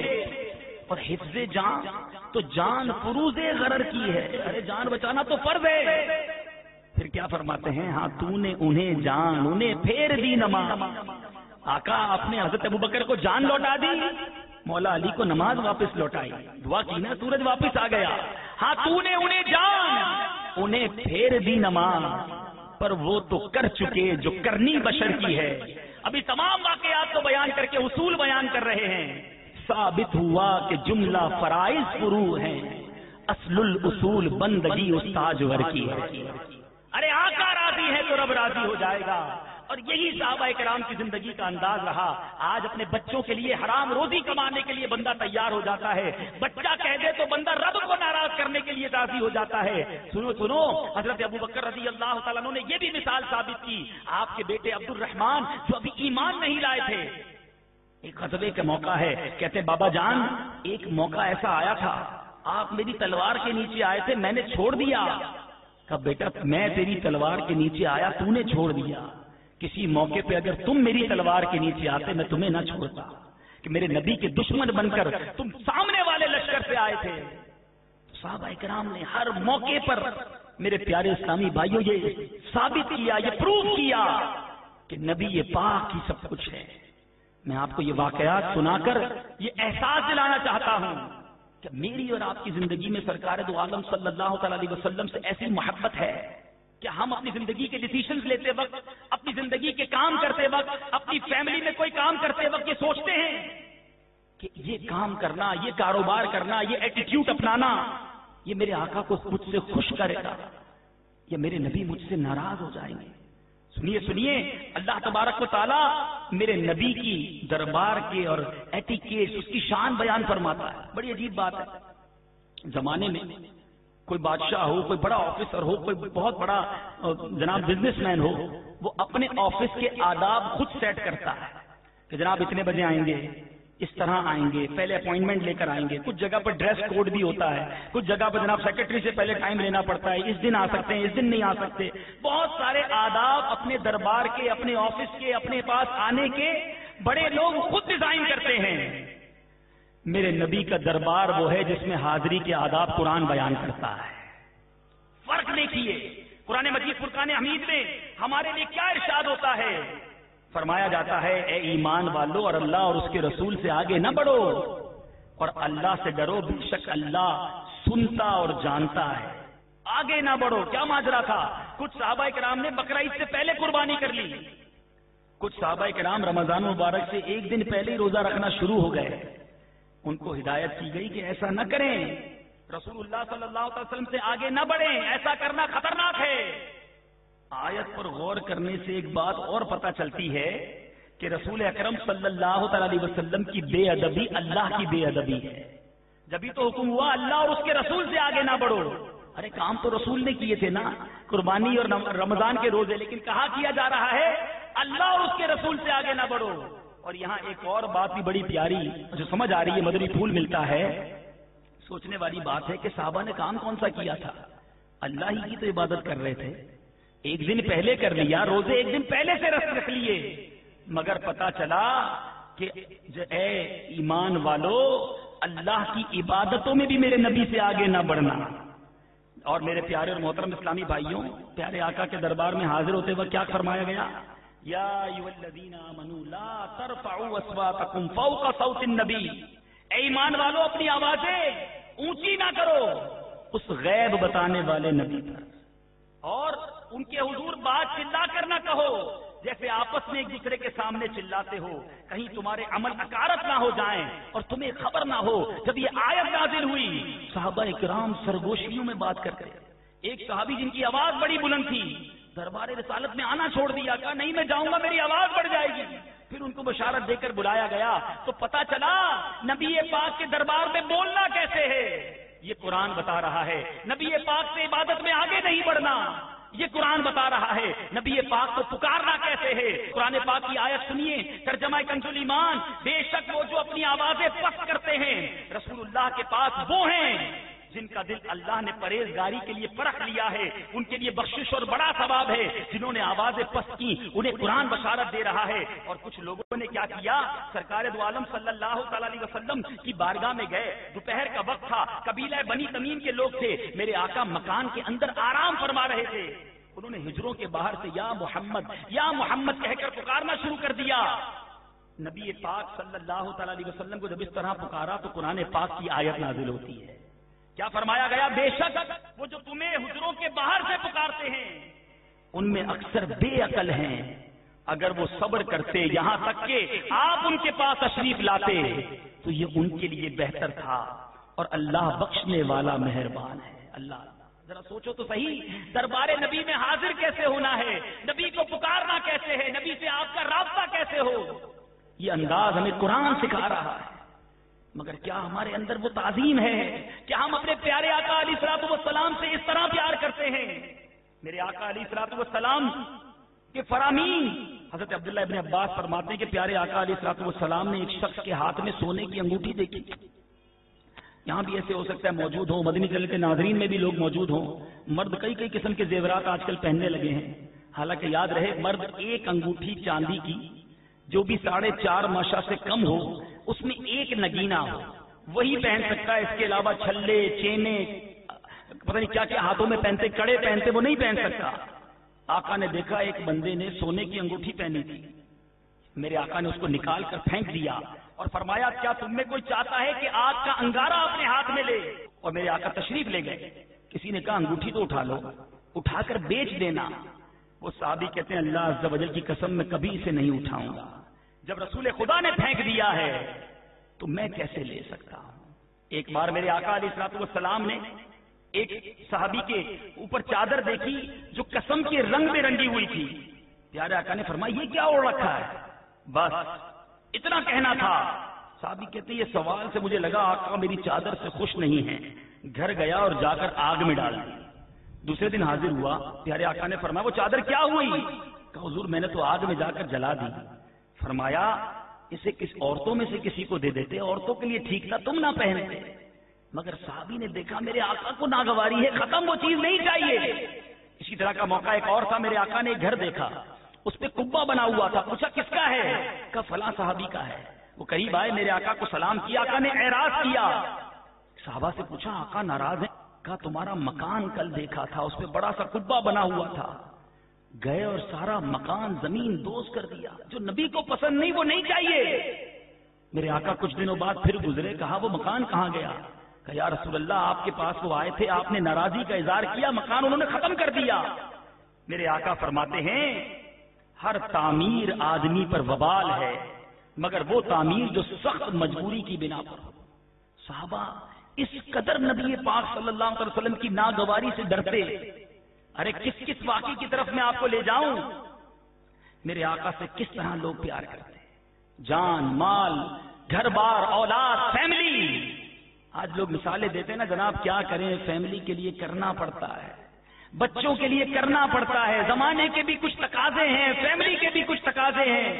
اور حفظ جان تو جان فروز غرر کی ہے. ارے جان بچانا تو فرض ہے. پھر کیا فرماتے ہیں؟ ہاں تو نے انہیں جان, انہیں پھیر دی نماز. آقا آپ نے حضرت ابوبکر کو جان لوٹا دی, مولا علی کو نماز واپس لوٹائی. دعا کی نا, سورج واپس آ گیا. ہاں تو نے انہیں جان, انہیں پھیر دی نماز, پر وہ تو کر چکے جو کرنی بشر کی ہے. ابھی تمام واقعات کو بیان کر کے اصول بیان کر رہے ہیں. ثابت ہوا کہ جملہ فرائض فروع ہیں, اصل الاصول بندگی استاذ ور کی ہے. ارے آقا راضی ہے تو رب راضی ہو جائے گا. اور یہی صحابہ کرام کی زندگی کا انداز رہا. آج اپنے بچوں کے لیے حرام روزی کمانے کے لیے بندہ تیار ہو جاتا ہے. بچہ کہہ دے تو بندہ رب کو ناراض کرنے کے لیے راضی ہو جاتا ہے. سنو سنو, حضرت ابوبکر رضی اللہ تعالیٰ عنہ نے یہ بھی مثال ثابت کی. آپ کے بیٹے عبد الرحمان جو ابھی ایمان نہیں لائے تھے, ایک غزوے کا موقع ہے, کہتے بابا جان ایک موقع ایسا آیا تھا, آپ میری تلوار کے نیچے آئے تھے, میں نے چھوڑ دیا. کہا بیٹا میں تیری تلوار کے نیچے آیا, تو نے چھوڑ دیا. کسی موقع پہ اگر تم میری تلوار کے نیچے آتے میں تمہیں نہ چھوڑتا, کہ میرے نبی کے دشمن بن کر تم سامنے والے لشکر سے آئے تھے. صحابہ کرام نے ہر موقع پر میرے پیارے اسلامی بھائیوں یہ ثابت کیا, یہ پروف کیا کہ نبی پاک کی سب کچھ ہے. میں آپ کو یہ واقعات سنا کر یہ احساس دلانا چاہتا ہوں کہ میری اور آپ کی زندگی میں سرکار دو عالم صلی اللہ تعالی علیہ وسلم سے ایسی محبت ہے کہ ہم اپنی زندگی کے ڈیسیشنز لیتے وقت, اپنی زندگی کے کام کرتے وقت, اپنی فیملی میں کوئی کام کرتے وقت یہ سوچتے ہیں کہ یہ کام کرنا, یہ کاروبار کرنا, یہ ایٹیٹیوڈ اپنانا, یہ میرے آقا کو مجھ سے خوش کرے گا یا میرے نبی مجھ سے ناراض ہو جائیں گے. سنیے سنیے, اللہ تبارک و تعالیٰ میرے نبی کی دربار کے اور ایٹیکیٹ, اس کی شان بیان فرماتا ہے. بڑی عجیب بات ہے, زمانے میں کوئی بادشاہ ہو, کوئی بڑا آفیسر ہو, کوئی بہت بڑا جناب بزنس مین ہو, وہ اپنے آفس کے آداب خود سیٹ کرتا ہے کہ جناب اتنے بجے آئیں گے, اس طرح آئیں گے, پہلے اپوائنٹمنٹ لے کر آئیں گے. کچھ جگہ پر ڈریس کوڈ بھی ہوتا ہے, کچھ جگہ پر جناب سیکرٹری سے پہلے ٹائم لینا پڑتا ہے, اس دن آ سکتے ہیں, اس دن نہیں آ سکتے. بہت سارے آداب اپنے دربار کے, اپنے آفس کے, اپنے پاس آنے کے بڑے لوگ خود ڈیزائن کرتے ہیں. میرے نبی کا دربار وہ ہے جس میں حاضری کے آداب قرآن بیان کرتا ہے. فرق دیکھیے, قرآن مجید فرقان حمید میں ہمارے لیے کیا ارشاد ہوتا ہے. فرمایا جاتا ہے اے ایمان والو اور اللہ اور اس کے رسول سے آگے نہ بڑھو, اور اللہ سے ڈرو, بے شک اللہ سنتا اور جانتا ہے. آگے نہ بڑھو. کیا ماجرا تھا؟ کچھ صحابہ کرام نے بقرہ عید سے پہلے قربانی کر لی, کچھ صحابہ کرام رمضان مبارک سے ایک دن پہلے ہی روزہ رکھنا شروع ہو گئے. ان کو ہدایت کی گئی کہ ایسا نہ کریں, رسول اللہ صلی اللہ علیہ وسلم سے آگے نہ بڑھیں, ایسا کرنا خطرناک ہے. آیت پر غور کرنے سے ایک بات اور پتہ چلتی ہے کہ رسول اکرم صلی اللہ تعالی علیہ وسلم کی بے ادبی اللہ کی بے ادبی ہے. جبھی تو حکم ہوا اللہ اور اس کے رسول سے آگے نہ بڑھو. ارے کام تو رسول نے کیے تھے نا، قربانی اور رمضان کے روزے، لیکن کہا کیا جا رہا ہے اللہ اور اس کے رسول سے آگے نہ بڑھو. اور یہاں ایک اور بات بھی بڑی پیاری جو سمجھ آ رہی ہے، مدنی پھول ملتا ہے. سوچنے والی بات ہے کہ صحابہ نے کام کون سا کیا تھا؟ اللہ ہی کی تو عبادت کر رہے تھے. ایک دن پہلے کر لیا، روزے ایک دن پہلے سے رکھ لیے، مگر پتا چلا کہ اے ایمان والو، اللہ کی عبادتوں میں بھی میرے نبی سے آگے نہ بڑھنا. اور میرے پیارے اور محترم اسلامی بھائیوں، پیارے آقا کے دربار میں حاضر ہوتے وقت کیا فرمایا گیا؟ یا ایھا الذین آمنوا لا ترفعوا اصواتکم فوق صوت النبی. اے ایمان والو، اپنی آوازیں اونچی نہ کرو اس غیب بتانے والے نبی پر، اور ان کے حضور بات چلا کر نہ کہو جیسے آپس میں ایک دوسرے کے سامنے چلاتے ہو، کہیں تمہارے عمل اکارت نہ ہو جائیں اور تمہیں خبر نہ ہو. جب یہ آیت نازل ہوئی، صحابہ کرام سرگوشیوں میں بات کرتے. ایک صحابی جن کی آواز بڑی بلند تھی، دربار رسالت میں آنا چھوڑ دیا، کہا نہیں میں جاؤں گا، میری آواز بڑھ جائے گی. پھر ان کو بشارت دے کر بلایا گیا تو پتا چلا نبی پاک کے دربار میں بولنا کیسے ہے. یہ قرآن بتا رہا ہے نبی پاک سے عبادت میں آگے نہیں بڑھنا. یہ قرآن بتا رہا ہے نبی پاک کو پکارنا کیسے ہے. قرآن پاک کی آیت سنیے، ترجمہ کنز الایمان. بے شک وہ جو اپنی آوازیں پست کرتے ہیں رسول اللہ کے پاس وہ ہیں جن کا دل اللہ نے پرہیزگاری کے لیے پرکھ لیا ہے. ان کے لیے بخشش اور بڑا ثواب ہے. جنہوں نے آوازیں پست کی انہیں قرآن بشارت دے رہا ہے. اور کچھ لوگوں نے کیا کیا، سرکار دو عالم صلی اللہ تعالی علیہ وسلم کی بارگاہ میں گئے. دوپہر کا وقت تھا، قبیلہ بنی تمیم کے لوگ تھے. میرے آقا مکان کے اندر آرام فرما رہے تھے. انہوں نے ہجروں کے باہر سے یا محمد کہہ کر پکارنا شروع کر دیا. نبی پاک صلی اللہ تعالی علیہ وسلم کو جب اس طرح پکارا تو قرآن پاک کی آیت نازل ہوتی ہے. کیا فرمایا گیا؟ بے شک وہ جو تمہیں حجروں کے باہر سے پکارتے ہیں ان میں اکثر بے عقل ہیں. اگر وہ صبر کرتے یہاں تک کہ آپ ان کے پاس تشریف لاتے تو یہ ان کے لیے بہتر تھا. اور اللہ بخشنے والا مہربان ہے. اللہ ذرا سوچو تو صحیح، دربار نبی میں حاضر کیسے ہونا ہے، نبی کو پکارنا کیسے ہے، نبی سے آپ کا رابطہ کیسے ہو. یہ انداز ہمیں قرآن سکھا رہا ہے. مگر کیا ہمارے اندر وہ تعظیم ہے؟ کیا ہم اپنے پیارے آقا علیہ الصلوۃ والسلام سے اس طرح پیار کرتے ہیں؟ میرے آقا علیہ الصلوۃ والسلام کے فرامین حضرت عبداللہ ابن عباس فرماتے ہیں کہ پیارے آقا علیہ الصلوۃ والسلام نے ایک شخص کے ہاتھ میں سونے کی انگوٹھی دیکھی. یہاں بھی ایسے ہو سکتا ہے موجود ہوں، مدنی چینل کے ناظرین میں بھی لوگ موجود ہوں. مرد کئی قسم کے زیورات آج کل پہننے لگے ہیں. حالانکہ یاد رہے مرد ایک انگوٹھی چاندی کی جو بھی 4.5 ماشا سے کم ہو اس میں ایک نگینا ہو وہی پہن سکتا ہے. اس کے علاوہ چھلے چینے پتہ نہیں کیا کیا ہاتھوں میں پہنتے، کڑے پہنتے، وہ نہیں پہن سکتا. آقا نے دیکھا ایک بندے نے سونے کی انگوٹھی پہنی تھی. میرے آقا نے اس کو نکال کر پھینک دیا اور فرمایا کیا تم میں کوئی چاہتا ہے کہ آگ کا انگارہ اپنے ہاتھ میں لے؟ اور میرے آقا تشریف لے گئے. کسی نے کہا انگوٹھی تو اٹھا لو، اٹھا کر بیچ دینا. وہ صحابی کہتے ہیں اللہ عز و جل کی قسم میں کبھی اسے نہیں اٹھاؤں گا. جب رسول خدا نے پھینک دیا ہے تو میں کیسے لے سکتا ہوں. ایک بار میرے آقا علیہ الصلوۃ والسلام نے ایک صحابی کے اوپر چادر دیکھی جو قسم کے رنگ میں رنگی ہوئی تھی. پیارے آقا نے فرمایا یہ کیا اوڑھ رکھا ہے؟ بس اتنا کہنا تھا. صحابی کہتے ہیں یہ سوال سے مجھے لگا آقا میری چادر سے خوش نہیں ہے. گھر گیا اور جا کر آگ میں ڈال دی. دوسرے دن حاضر ہوا، پیارے آقا نے فرمایا وہ چادر کیا ہوئی؟ کہا حضور میں نے تو آگ میں جا کر جلا دی. فرمایا اسے عورتوں میں سے کسی کو دے دیتے، عورتوں کے لیے ٹھیک تھا، تم نہ پہنتے. مگر صحابی نے دیکھا میرے آقا کو ناگواری ہے، ختم وہ چیز نہیں چاہیے. اسی طرح کا موقع ایک اور تھا. میرے آقا نے ایک گھر دیکھا، اس پہ کبا بنا ہوا تھا. پوچھا کس کا ہے؟ کہا فلاں صحابی کا ہے. وہ قریب آئے، میرے آقا کو سلام کیا. آقا نے اعراض کیا. صحابہ سے پوچھا آقا ناراض ہیں؟ کہا تمہارا مکان کل دیکھا تھا، اس پہ بڑا سا کبا بنا ہوا تھا. گئے اور سارا مکان زمین دوز کر دیا. جو نبی کو پسند نہیں وہ نہیں چاہیے. میرے آقا کچھ دنوں بعد پھر گزرے. کہا وہ مکان کہاں گیا؟ کہا یا رسول اللہ آپ کے پاس وہ آئے تھے، آپ نے ناراضی کا اظہار کیا، مکان انہوں نے ختم کر دیا. میرے آقا فرماتے ہیں ہر تعمیر آدمی پر وبال ہے مگر وہ تعمیر جو سخت مجبوری کی بنا پر ہو. صحابہ اس قدر نبی پاک صلی اللہ علیہ وسلم کی ناگواری سے ڈرتے. ارے کس کس واقعے کی طرف میں آپ کو لے جاؤں؟ میرے آقا سے کس طرح لوگ پیار کرتے ہیں، جان مال گھر بار اولاد فیملی. آج لوگ مثالیں دیتے ہیں نا جناب، کیا کریں، فیملی کے لیے کرنا پڑتا ہے، بچوں کے لیے کرنا پڑتا ہے، زمانے کے بھی کچھ تقاضے ہیں، فیملی کے بھی کچھ تقاضے ہیں.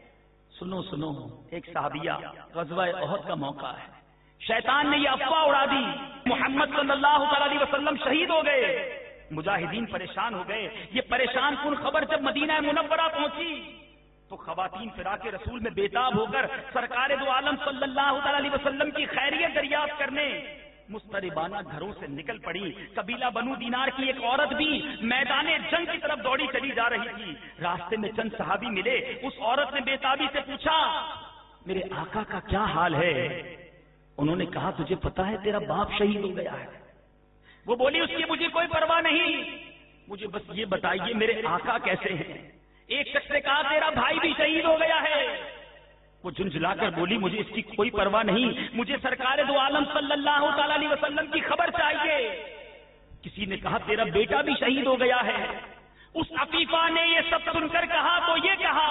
سنو سنو، ایک صحابیہ، غزوہ احد کا موقع ہے، شیطان نے یہ افواہ اڑا دی محمد صلی اللہ علیہ وسلم شہید ہو گئے. مجاہدین پریشان ہو گئے. یہ پریشان کن خبر جب مدینہ منورہ پہنچی تو خواتین فراق رسول میں بےتاب ہو کر سرکار دو عالم صلی اللہ علیہ وسلم کی خیریت دریافت کرنے مضطربانہ گھروں سے نکل پڑی. قبیلہ بنو دینار کی ایک عورت بھی میدان جنگ کی طرف دوڑی چلی جا رہی تھی. راستے میں چند صحابی ملے. اس عورت نے بےتابی سے پوچھا میرے آقا کا کیا حال ہے؟ انہوں نے کہا تجھے پتا ہے تیرا باپ شہید ہو گیا ہے. وہ بولی اس کی مجھے کوئی پرواہ نہیں، مجھے بس یہ بتائیے میرے آقا کیسے ہیں؟ ایک شخص نے کہا تیرا بھائی بھی شہید ہو گیا ہے. وہ جھنجھلا کر بولی مجھے اس کی کوئی پرواہ نہیں، مجھے سرکار دو عالم صلی اللہ تعالی علیہ وسلم کی خبر چاہیے. کسی نے کہا تیرا بیٹا بھی شہید ہو گیا ہے. اس عفیفہ نے یہ سب سن کر کہا تو یہ کہا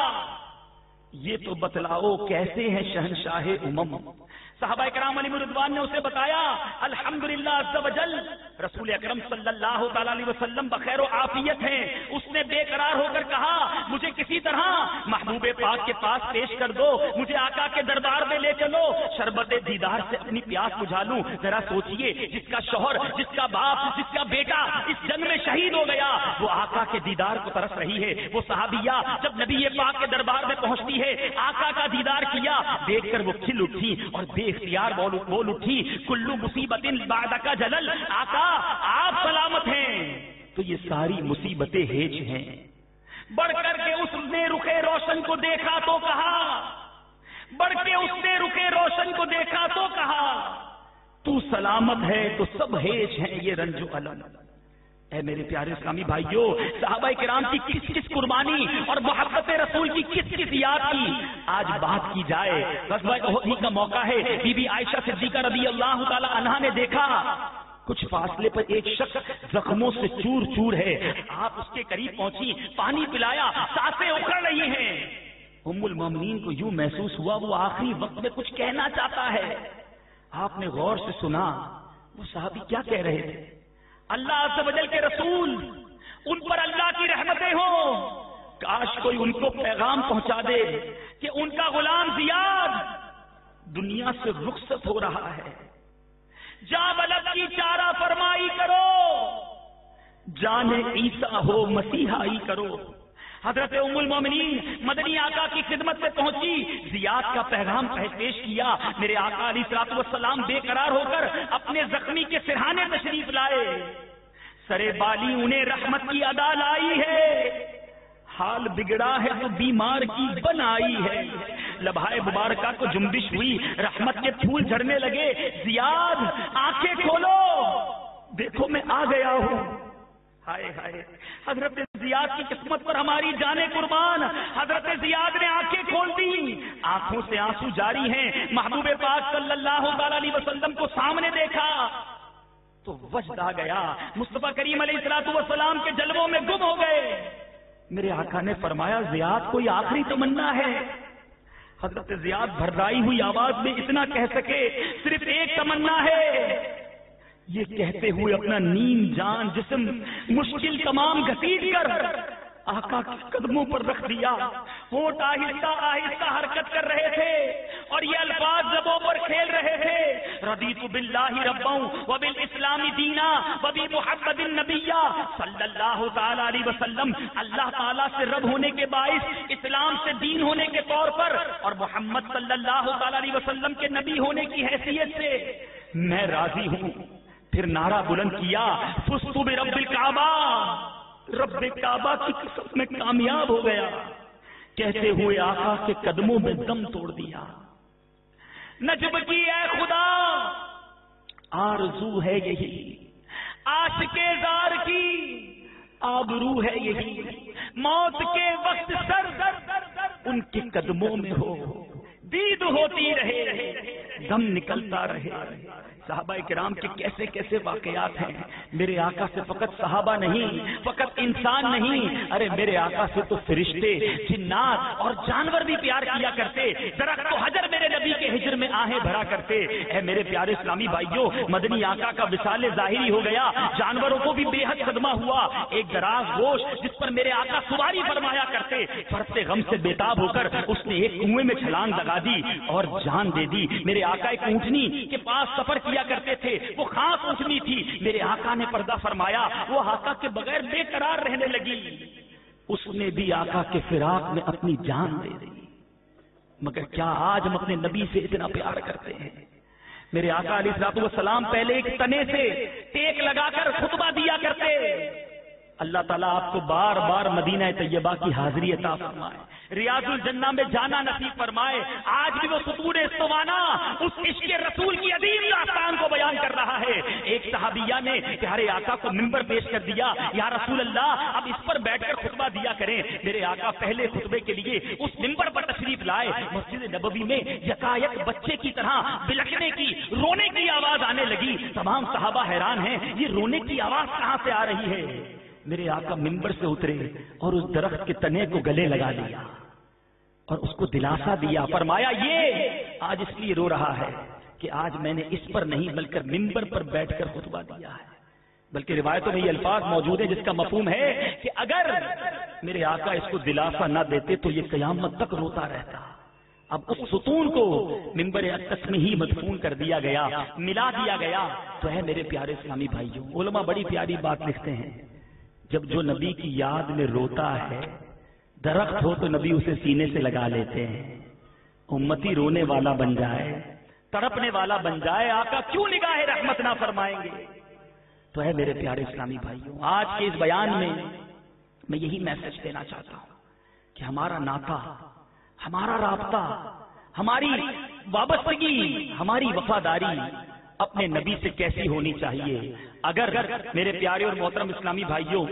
یہ تو بتلاؤ کیسے ہیں شہنشاہ امم؟ صحابہ کرام علیہ رضوان نے اسے بتایا الحمدللہ عز وجل رسول اکرم صلی اللہ تعالی علیہ وسلم بخیر و عافیت ہیں. اس نے بے قرار ہو کر کہا مجھے کسی طرح محبوب پاک کے پاس پیش کر دو، مجھے آقا کے دربار میں لے چلو، شربت دیدار سے اپنی پیاس بجھا لوں. ذرا سوچئے جس کا شوہر، جس کا باپ، جس کا بیٹا اس جنگ میں شہید ہو گیا وہ آقا کے دیدار کو ترس رہی ہے. وہ صحابیہ جب نبی پاک کے دربار میں پہنچتی ہے، آقا کا دیدار کیا، دیکھ کر وہ کھل اٹھی اور بے اختیار بول اٹھی کلو مصیبت بعد کا جلل، آقا آپ سلامت ہیں. تو یہ ساری مصیبتیں ہیج ہیں. بڑھ کر کے اس نے رخ روشن کو دیکھا تو کہا، بڑھ کے اس نے رخ روشن کو دیکھا تو کہا تو سلامت ہے تو سب ہیج ہیں یہ رنج و الم. اے میرے پیارے اسلامی بھائیوں، صحابہ کرام کی کس کس قربانی اور محبت رسول کی کس کس یاد کی آج بات کی جائے. غزوہ احد کا موقع ہے. بی بی عائشہ صدیقہ رضی اللہ تعالی عنہا نے دیکھا کچھ فاصلے پر ایک شخص زخموں سے چور چور ہے. آپ اس کے قریب پہنچی، پانی پلایا، سانسیں اکھڑ رہی ہیں. ام المومنین کو یوں محسوس ہوا وہ آخری وقت میں کچھ کہنا چاہتا ہے. آپ نے غور سے سنا وہ صحابی کیا کہہ رہے تھے. اللہ عز و جل کے رسول، ان پر اللہ کی رحمتیں ہوں، کاش کوئی ان کو پیغام پہنچا دے کہ ان کا غلام زیاد دنیا سے رخصت ہو رہا ہے. جا بلد کی چارہ فرمائی کرو، جان عیسیٰ ہو مسیحائی کرو. حضرت ام المومنین مدنی آقا کی خدمت میں پہنچی، زیاد کا پیغام پیش کیا. میرے آقا علیہ الصلوۃ والسلام بے قرار ہو کر اپنے زخمی کے سرہانے تشریف لائے. سرے بالی انہیں رحمت کی ادا لائی ہے، حال بگڑا ہے تو بیمار کی بن آئی ہے. لبھائے مبارکہ کو جنبش ہوئی، رحمت کے پھول جھڑنے لگے. زیاد آنکھیں کھولو، دیکھو میں آ گیا ہوں. ہائے ہائے، حضرت زیاد کی قسمت پر ہماری جانیں قربان. حضرت زیاد نے آنکھیں کھول دی، آنکھوں سے آنسو جاری ہیں. محبوب پاک صلی اللہ علیہ وسلم کو سامنے دیکھا تو وجد آ گیا. مصطفیٰ کریم علیہ الصلوۃ والسلام کے جلووں میں گم ہو گئے. میرے آقا نے فرمایا زیاد کوئی آخری تمنا ہے؟ حضرت زیاد بھررائی ہوئی آواز میں اتنا کہہ سکے صرف ایک تمنا ہے. یہ کہتے ہوئے اپنا نیم جان جسم مشکل تمام گھسیٹ کر آقا کے قدموں پر رکھ دیا. ہونٹ آہستہ آہستہ حرکت کر رہے تھے اور یہ الفاظ زبوں پر کھیل رہے تھے. رضیت باللہ ربا وبالاسلام دینا وبمحمد النبی صلی اللہ تعالی علیہ وسلم. اللہ تعالیٰ سے رب ہونے کے باعث، اسلام سے دین ہونے کے طور پر اور محمد صلی اللہ تعالی علیہ وسلم کے نبی ہونے کی حیثیت سے میں راضی ہوں. پھر نعرہ بلند کیا فزت برب الکعبہ، رب کعبہ کی قسم میں کامیاب ہو گیا. کہتے ہوئے آقا کے قدموں میں دم توڑ دیا. نجب کی اے خدا آرزو ہے یہی، عاشق زار کی آبرو ہے یہی، موت کے وقت سر ان کے قدموں میں ہو، دید ہوتی رہے، دم نکلتا رہے. صحابہ کرام کے کیسے کیسے واقعات ہیں. میرے آقا سے فقط صحابہ نہیں, فقط انسان نہیں, ارے میرے آقا سے تو فرشتے, جنات اور جانور بھی پیار کیا کرتے. درخت و حجر میرے نبی کے ہجر میں آہیں بھرا کرتے. اے میرے پیارے اسلامی بھائیوں, مدنی آقا کا وصال ظاہری ہو گیا, جانوروں کو بھی بے حد صدمہ ہوا. ایک دراز گوش جس پر میرے آقا سواری فرمایا کرتے, فرط غم سے بےتاب ہو کر اس نے ایک کنویں میں چھلانگ لگا دی اور جان دے دی. میرے آقا ایک اونٹنی کے پاس سفر کیا کرتے تھے, وہ خاص اونٹنی تھی. میرے آقا نے پردہ فرمایا, وہ آقا کے بغیر بے قرار رہنے لگی. اس نے بھی آقا کے فراق میں اپنی جان دے دی. مگر کیا آج ہم اپنے نبی سے اتنا پیار کرتے ہیں؟ میرے آقا علیہ الصلوۃ والسلام پہلے ایک تنے سے ٹیک لگا کر خطبہ دیا کرتے. اللہ تعالیٰ آپ کو بار بار مدینہ طیبہ کی حاضری عطا فرمائے, ریاض الجنہ میں جانا نصیب فرمائے. آج بھی وہ ستون استوانہ اس عشق رسول کی عظیم داستان کو بیان کر رہا ہے. ایک صحابیہ نے پیارے آقا کو منبر پیش کر دیا, یا رسول اللہ اب اس پر بیٹھ کر خطبہ دیا کریں. میرے آقا پہلے خطبے کے لیے اس منبر پر تشریف لائے. مسجد نبوی میں یکایک بچے کی طرح بلکنے کی, رونے کی آواز آنے لگی. تمام صحابہ حیران ہیں, یہ رونے کی آواز کہاں سے آ رہی ہے؟ میرے آقا منبر سے اترے اور اس درخت کے تنے کو گلے لگا لیا اور اس کو دلاسا دیا. فرمایا یہ آج اس لیے رو رہا ہے کہ آج میں نے اس پر نہیں بلکہ منبر پر بیٹھ کر خطبہ دیا ہے. بلکہ روایتوں میں یہ الفاظ موجود ہیں جس کا مفہوم ہے کہ اگر میرے آقا اس کو دلاسا نہ دیتے تو یہ قیامت تک روتا رہتا. اب اس ستون کو منبر اقدس میں ہی مدفون کر دیا گیا, ملا دیا گیا. تو ہے میرے پیارے اسلامی بھائیوں, علماء بڑی پیاری بات لکھتے ہیں, جب جو نبی کی یاد میں روتا ہے, درخت ہو تو نبی اسے سینے سے لگا لیتے ہیں. امتی رونے والا بن جائے, تڑپنے والا بن جائے, آقا کیوں نگاہ رحمت نہ فرمائیں گے؟ تو ہے میرے پیارے اسلامی بھائیوں, آج کے اس بیان میں یہی میسج دینا چاہتا ہوں کہ ہمارا ناطہ, ہمارا رابطہ, ہماری وابستگی, ہماری وفاداری اپنے نبی سے کیسی ہونی چاہیے. اگر میرے پیارے اور محترم اسلامی بھائیوں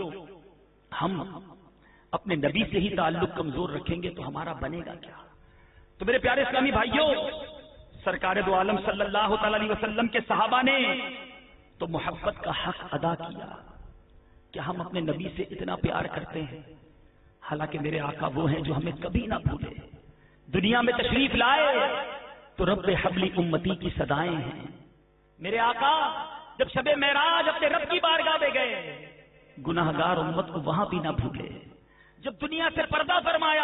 ہم اپنے نبی سے ہی تعلق کمزور رکھیں گے تو ہمارا بنے گا کیا؟ تو میرے پیارے اسلامی بھائیوں, سرکار دو عالم صلی اللہ تعالی علیہ وسلم کے صحابہ نے تو محبت کا حق ادا کیا کہ ہم اپنے نبی سے اتنا پیار کرتے ہیں. حالانکہ میرے آقا وہ ہیں جو ہمیں کبھی نہ بھولے. دنیا میں تشریف لائے تو رب حبلی امتی کی صدائیں ہیں. میرے آقا جب شب معراج اپنے رب کی بارگاہ میں گئے, گناہگار امت کو وہاں بھی نہ بھولے. جب دنیا سے پردہ فرمایا,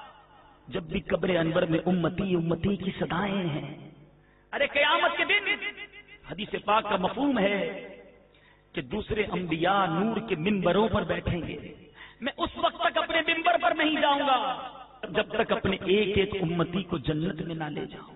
جب بھی قبر انور میں امتی امتی کی صدائیں ہیں. ارے قیامت کے دن حدیث پاک کا مفہوم ہے کہ دوسرے انبیاء نور کے منبروں پر بیٹھیں گے. میں اس وقت تک اپنے منبر پر نہیں جاؤں گا جب تک اپنے ایک ایک امتی کو جنت میں نہ لے جاؤں.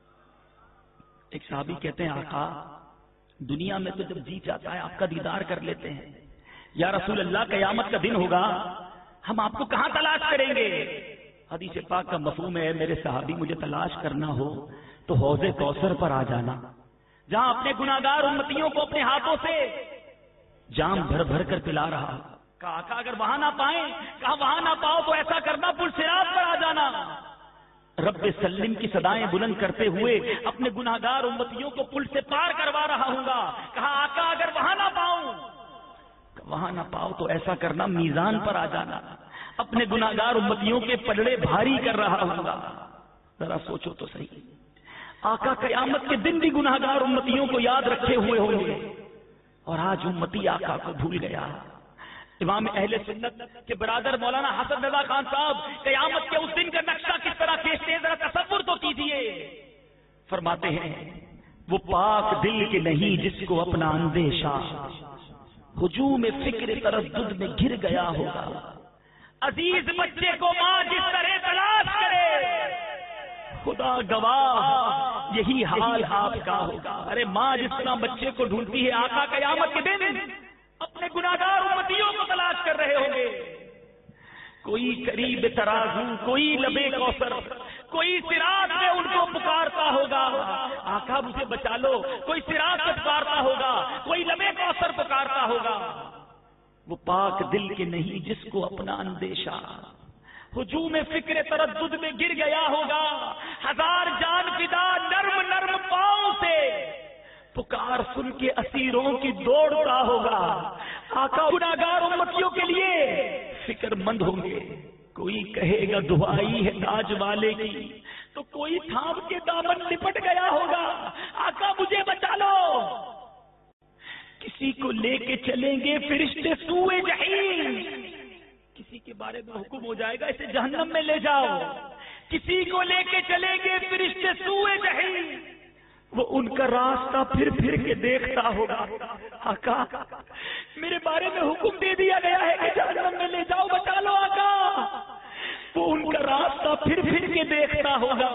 ایک صحابی کہتے ہیں, آقا دنیا میں تو جب جی چاہتا ہے آپ کا دیدار کر لیتے ہیں, یا رسول اللہ قیامت کا دن ہوگا ہم آپ کو کہاں تلاش کریں گے؟ حدیث پاک کا مفہوم ہے, میرے صحابی مجھے تلاش کرنا ہو تو حوض کوثر پر آ جانا, جہاں اپنے گناہگار امتیوں کو اپنے ہاتھوں سے جام بھر بھر کر پلا رہا. کہا آقا اگر وہاں نہ پائیں, کہا وہاں نہ پاؤ تو ایسا کرنا پل صراط پر آ جانا. رب سلم کی صدائیں بلند کرتے ہوئے اپنے گناہگار امتیوں کو پل سے پار کروا رہا ہوں گا. کہا آقا اگر وہاں نہ پاؤ تو ایسا کرنا میزان پر آ جانا, اپنے گناہگار امتیوں کے پلڑے بھاری کر رہا ہوں گا. ذرا سوچو تو صحیح, آقا قیامت کے دن بھی گناہگار امتیوں کو یاد رکھے ہوئے ہوں گے, اور آج امتی آقا کو بھول گیا. امام اہل سنت کے برادر مولانا حسن رضا خان صاحب قیامت کے اس دن کا نقشہ کس طرح کھینچتے ہیں, ذرا تصور تو کیجیے. فرماتے ہیں وہ پاک دل کے نہیں جس کو اپنا اندیشہ ہجوم فکر تردد میں گر گیا ہوگا. عزیز بچے کو ماں جس طرح تلاش کرے, خدا گواہ یہی حال آپ کا ہوگا. ارے ماں جس طرح بچے کو ڈھونڈتی ہے, آقا قیامت کے دن اپنے گناہگار امتیوں کو تلاش کر رہے ہوں گے. کوئی قریب ترازو, کوئی لبے کوثر, کوئی صراط میں ان کو پکارتا ہوگا, آقا مجھے بچا لو. کوئی صراط سے پکارتا ہوگا, کوئی لبے کوثر پکارتا ہوگا. وہ پاک دل کے نہیں جس کو اپنا اندیشہ ہجوم فکر تردد میں گر گیا ہوگا. ہزار جان فدا نرم نرم پا سن کے اسیروں کی دوڑتا ہوگا. آقا گناہگار امتیوں کے لیے فکر مند ہوں گے. کوئی کہے گا دعائی ہے تاج والے کی تو کوئی تھام کے دامن لپٹ گیا ہوگا. آقا مجھے بچا لو. کسی کو لے کے چلیں گے فرشتے سوئے جہنم. کسی کے بارے میں حکم ہو جائے گا اسے جہنم میں لے جاؤ. کسی کو لے کے چلیں گے فرشتے سوئے جہنم. وہ ان کا راستہ پھر پھر کے دیکھتا ہوگا. آقا میرے بارے میں حکم دے دیا گیا ہے کہ جہنم میں لے جاؤ, بچا لو آقا. وہ ان کا راستہ پھر پھر کے دیکھتا ہوگا.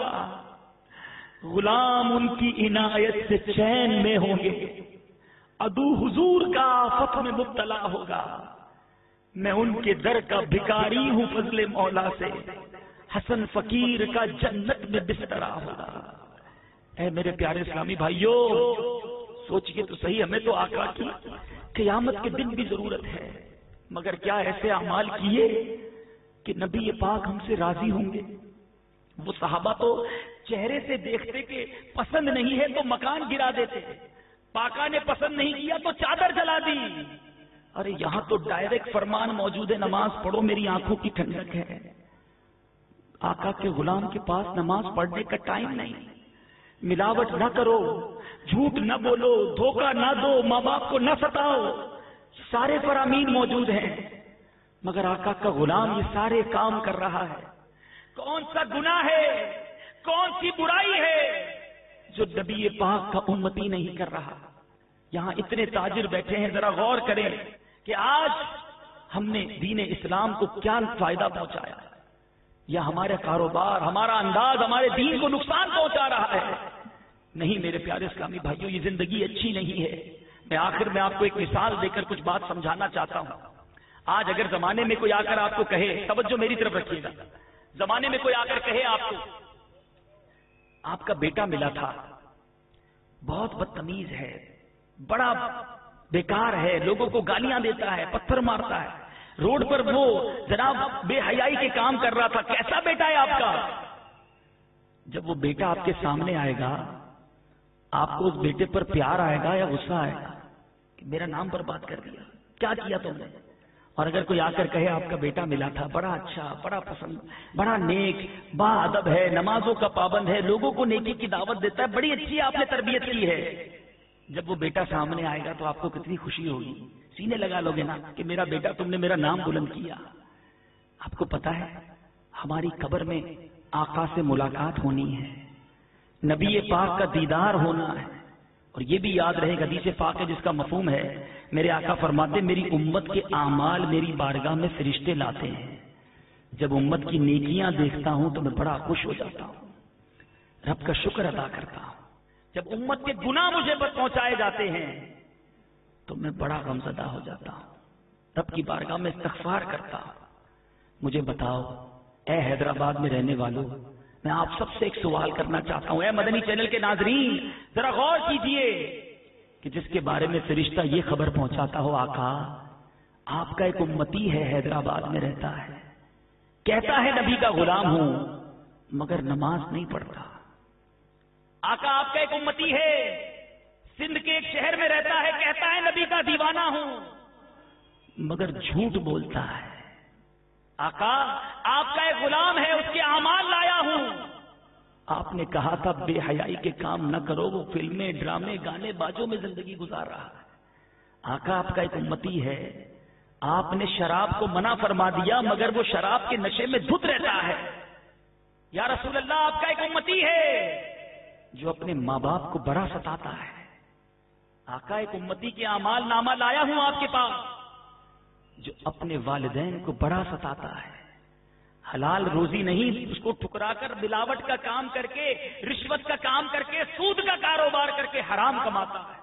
غلام ان کی عنایت سے چین میں ہوں گے. عدو حضور کا آفت میں مبتلا ہوگا. میں ان کے در کا بھکاری ہوں فضل مولا سے. حسن فقیر کا جنت میں بسترا ہوگا. اے میرے پیارے اسلامی بھائیوں, سوچئے تو صحیح, ہمیں تو آقا کی قیامت کے دن بھی ضرورت ہے, مگر کیا ایسے اعمال کیے کہ نبی پاک ہم سے راضی ہوں گے؟ وہ صحابہ تو چہرے سے دیکھتے کہ پسند نہیں ہے تو مکان گرا دیتے, پاقا نے پسند نہیں کیا تو چادر جلا دی. ارے یہاں تو ڈائریکٹ فرمان موجود ہے, نماز پڑھو میری آنکھوں کی ٹھنڈک ہے. آقا کے غلام کے پاس نماز پڑھنے کا ٹائم نہیں. ملاوٹ نہ کرو, جھوٹ نہ بولو, دھوکہ نہ دو, ماں باپ کو نہ ستاؤ, سارے فرامین موجود ہیں. مگر آقا کا غلام یہ سارے کام کر رہا ہے. کون سا گناہ ہے, کون سی برائی ہے جو نبی پاک کا امتی نہیں کر رہا؟ یہاں اتنے تاجر بیٹھے ہیں, ذرا غور کریں کہ آج ہم نے دین اسلام کو کیا فائدہ پہنچایا, یا ہمارے کاروبار, ہمارا انداز ہمارے دین کو نقصان پہنچا رہا ہے. نہیں میرے پیارے اسلامی بھائیوں, یہ زندگی اچھی نہیں ہے. میں آخر میں آپ کو ایک مثال دے کر کچھ بات سمجھانا چاہتا ہوں. آج اگر زمانے میں کوئی آ کر آپ کو کہے, توجہ میری طرف رکھیے گا, زمانے میں کوئی آ کر کہے آپ کو آپ کا بیٹا ملا تھا, بہت بدتمیز ہے, بڑا بیکار ہے, لوگوں کو گالیاں دیتا ہے, پتھر مارتا ہے, روڈ پر وہ جناب بے حیائی کے کام کر رہا تھا, کیسا بیٹا ہے آپ کا؟ جب وہ بیٹا آپ کے سامنے آئے گا, آپ کو اس بیٹے پر پیار آئے گا یا غصہ آئے گا کہ میرا نام برباد کر دیا, کیا کیا تم نے؟ اور اگر کوئی آ کر کہے آپ کا بیٹا ملا تھا, بڑا اچھا, بڑا پسند, بڑا نیک, با ادب ہے, نمازوں کا پابند ہے, لوگوں کو نیکی کی دعوت دیتا ہے, بڑی اچھی آپ نے تربیت کی ہے, جب وہ بیٹا سامنے آئے گا تو آپ کو کتنی خوشی ہوگی, سینے لگا لو گے نا کہ میرا بیٹا, تم نے میرا نام بلند کیا. آپ کو پتا ہے ہماری قبر میں آقا سے ملاقات ہونی ہے, نبی پاک کا دیدار ہونا ہے. اور یہ بھی یاد رہے گا, حدیث پاک ہے جس کا مفہوم ہے, میرے آقا فرماتے میری امت کے اعمال میری بارگاہ میں فرشتے لاتے ہیں. جب امت کی نیکیاں دیکھتا ہوں تو میں بڑا خوش ہو جاتا ہوں, رب کا شکر ادا کرتا ہوں. جب امت کے گناہ مجھے پر پہنچائے جاتے ہیں تو میں بڑا غمزدہ ہو جاتا ہوں, رب کی بارگاہ میں استغفار کرتا ہوں. مجھے بتاؤ اے حیدرآباد میں رہنے والوں, میں آپ سب سے ایک سوال کرنا چاہتا ہوں. اے مدنی چینل کے ناظرین, ذرا غور کیجئے کہ جس کے بارے میں فرشتہ یہ خبر پہنچاتا ہو آقا آپ کا ایک امتی ہے, حیدرآباد میں رہتا ہے, کہتا ہے نبی کا غلام ہوں مگر نماز نہیں پڑھتا. آقا آپ کا ایک امتی ہے, سندھ کے ایک شہر میں رہتا ہے, کہتا ہے نبی کا دیوانہ ہوں مگر جھوٹ بولتا ہے. آقا آپ کا ایک غلام ہے, اس کے اعمال لایا ہوں. آپ نے کہا تھا بے حیائی کے کام نہ کرو, وہ فلمیں, ڈرامے, گانے بازوں میں زندگی گزار رہا ہے. آقا آپ کا ایک امتی ہے, آپ نے شراب کو منع فرما دیا مگر وہ شراب کے نشے میں دھت رہتا ہے. یا رسول اللہ آپ کا ایک امتی ہے جو اپنے ماں باپ کو بڑا ستاتا ہے. آقا ایک امتی کے اعمال نامہ لایا ہوں آپ کے پاس جو اپنے والدین کو بڑا ستاتا ہے, حلال روزی نہیں اس کو ٹھکرا کر ملاوٹ کا کام کر کے, رشوت کا کام کر کے, سود کا کاروبار کر کے حرام کماتا ہے.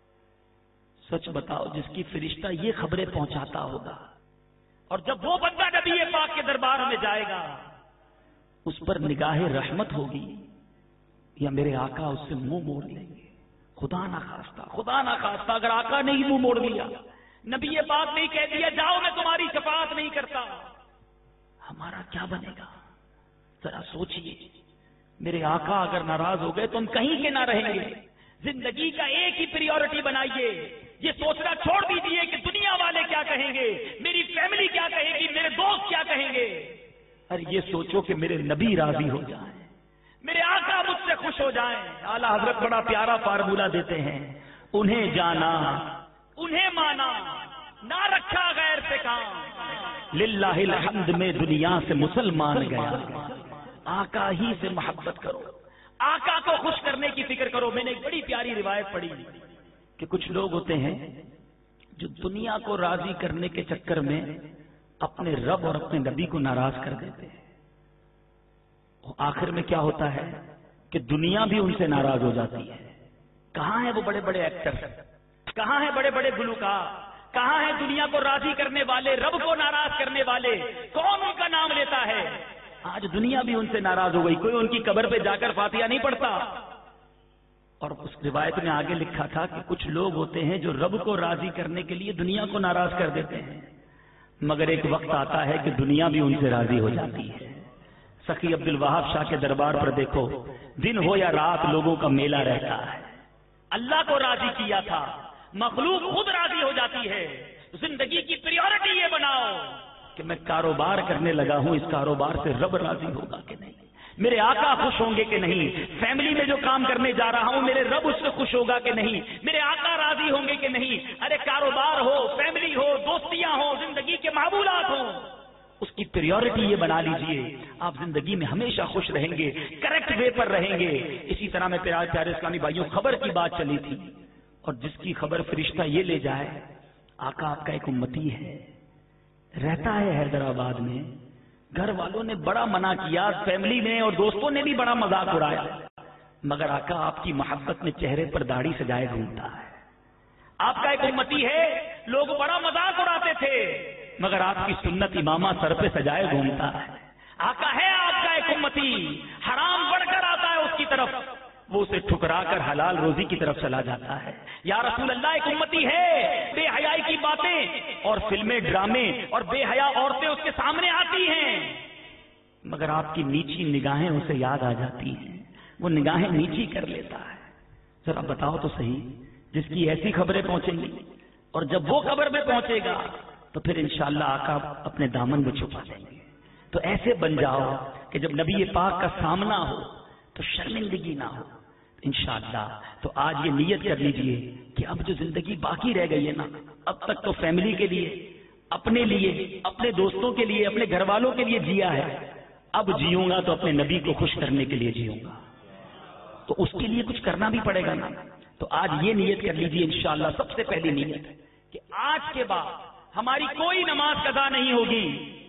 سچ بتاؤ جس کی فرشتہ یہ خبریں پہنچاتا ہوگا اور جب وہ بندہ نبی پاک کے دربار میں جائے گا اس پر نگاہ رحمت ہوگی یا میرے آقا اس سے منہ موڑ لیں گے؟ خدا نہ خواستہ, خدا نہ خواستہ اگر آقا نے ہی منہ موڑ لیا, نبی پاک نے کہہ دیا جاؤ میں تمہاری شفاعت نہیں کرتا, ہمارا کیا بنے گا؟ ذرا سوچئے. میرے آقا اگر ناراض ہو گئے تو ہم کہیں کے نہ رہیں گے. زندگی کا ایک ہی پریورٹی بنائیے. یہ سوچنا چھوڑ دیجیے کہ دنیا والے کیا کہیں گے, میری فیملی کیا کہے گی, میرے دوست کیا کہیں گے. اور یہ سوچو کہ میرے نبی راضی ہو جائیں, میرے آقا مجھ سے خوش ہو جائیں. اعلیٰ حضرت بڑا پیارا فارمولہ دیتے ہیں, انہیں جانا انہیں مانا نہ رکھا غیر سے کام, للہ الحمد میں دنیا سے مسلمان گیا. آقا ہی سے محبت کرو, آقا کو خوش کرنے کی فکر کرو. میں نے ایک بڑی پیاری روایت پڑھی کہ کچھ لوگ ہوتے ہیں جو دنیا کو راضی کرنے کے چکر میں اپنے رب اور اپنے نبی کو ناراض کر دیتے ہیں. آخر میں کیا ہوتا ہے کہ دنیا بھی ان سے ناراض ہو جاتی ہے. کہاں ہیں وہ بڑے بڑے ایکٹر, کہاں ہیں بڑے بڑے گلوکار, کہاں ہیں دنیا کو راضی کرنے والے, رب کو ناراض کرنے والے, کون ان کا نام لیتا ہے؟ آج دنیا بھی ان سے ناراض ہو گئی, کوئی ان کی قبر پہ جا کر فاتحہ نہیں پڑھتا. اور اس روایت میں آگے لکھا تھا کہ کچھ لوگ ہوتے ہیں جو رب کو راضی کرنے کے لیے دنیا کو ناراض کر دیتے ہیں, مگر ایک وقت آتا ہے کہ دنیا بھی ان سے راضی ہو جاتی ہے. سخی عبد الوہاب شاہ کے دربار پر دیکھو, دن ہو یا رات لوگوں کا میلہ رہتا ہے. اللہ کو راضی کیا تھا, مخلوق خود راضی ہو جاتی ہے. زندگی کی پریورٹی یہ بناؤ کہ میں کاروبار کرنے لگا ہوں, اس کاروبار سے رب راضی ہوگا کہ نہیں, میرے آقا خوش ہوں گے کہ نہیں, فیملی میں جو کام کرنے جا رہا ہوں میرے رب اس سے خوش ہوگا کہ نہیں, میرے آقا راضی ہوں گے کہ نہیں. ارے کاروبار ہو, فیملی ہو, دوستیاں ہو, زندگی کے معمولات ہوں, اس کی پریورٹی یہ بنا لیجئے, آپ زندگی میں ہمیشہ خوش رہیں گے, کریکٹ وے پر رہیں گے. اسی طرح میں پیارے اسلامی بھائیوں, خبر کی بات چلی تھی, اور جس کی خبر فرشتہ یہ لے جائے, آقا آپ کا ایک امتی ہے, رہتا ہے حیدرآباد میں, گھر والوں نے بڑا منع کیا, فیملی نے اور دوستوں نے بھی بڑا مذاق اڑایا, مگر آقا آپ کی محبت میں چہرے پر داڑھی سجائے گھومتا ہے. آپ کا ایک امتی ہے, لوگ بڑا مذاق اڑاتے تھے, مگر آپ کی سنت امامہ سر پہ سجائے گھومتا ہے. آقا ہے آپ کا ایک امتی, حرام بڑھ کر آتا ہے اس کی طرف, وہ اسے ٹھکرا کر حلال روزی کی طرف چلا جاتا ہے. یا رسول اللہ, ایک امتی ہے, بے حیائی کی باتیں اور فلمیں, ڈرامے اور بے حیا عورتیں اس کے سامنے آتی ہیں, مگر آپ کی نیچی نگاہیں اسے یاد آ جاتی ہیں, وہ نگاہیں نیچی کر لیتا ہے. ذرا بتاؤ تو صحیح, جس کی ایسی خبریں پہنچیں گی, اور جب وہ قبر میں پہنچے گا تو پھر انشاءاللہ آقا اپنے دامن میں چھپا دیں گے. تو ایسے بن جاؤ کہ جب نبی پاک کا سامنا ہو تو شرمندگی نہ ہو انشاءاللہ. تو آج یہ نیت کر لیجئے کہ اب جو زندگی باقی رہ گئی ہے نا, اب تک تو فیملی کے لیے, اپنے لیے, اپنے دوستوں کے لیے, اپنے گھر والوں کے لیے جیا ہے, اب جیوں گا تو اپنے نبی کو خوش کرنے کے لیے جیوں گا, تو اس کے لیے کچھ کرنا بھی پڑے گا نا. تو آج یہ نیت کر لیجئے انشاءاللہ, سب سے پہلی نیت کہ آج کے بعد ہماری کوئی نماز قضا نہیں ہوگی,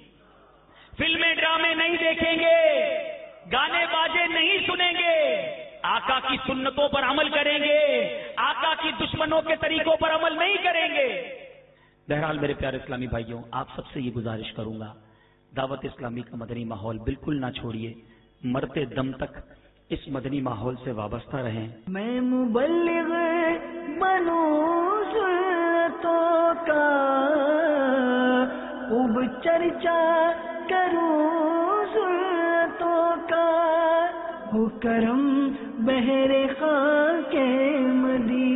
فلمیں ڈرامے نہیں دیکھیں گے, گانے باجے نہیں سنیں گے, آقا کی سنتوں پر عمل کریں گے, آقا کی دشمنوں کے طریقوں پر عمل نہیں کریں گے. بہرحال میرے پیارے اسلامی بھائیوں, آپ سب سے یہ گزارش کروں گا, دعوت اسلامی کا مدنی ماحول بالکل نہ چھوڑیے, مرتے دم تک اس مدنی ماحول سے وابستہ رہیں. میں مبلغ بنوں سنتوں کا, خوب چرچا کروں سنتوں کا, ہو کرم بہر خاک مدینہ.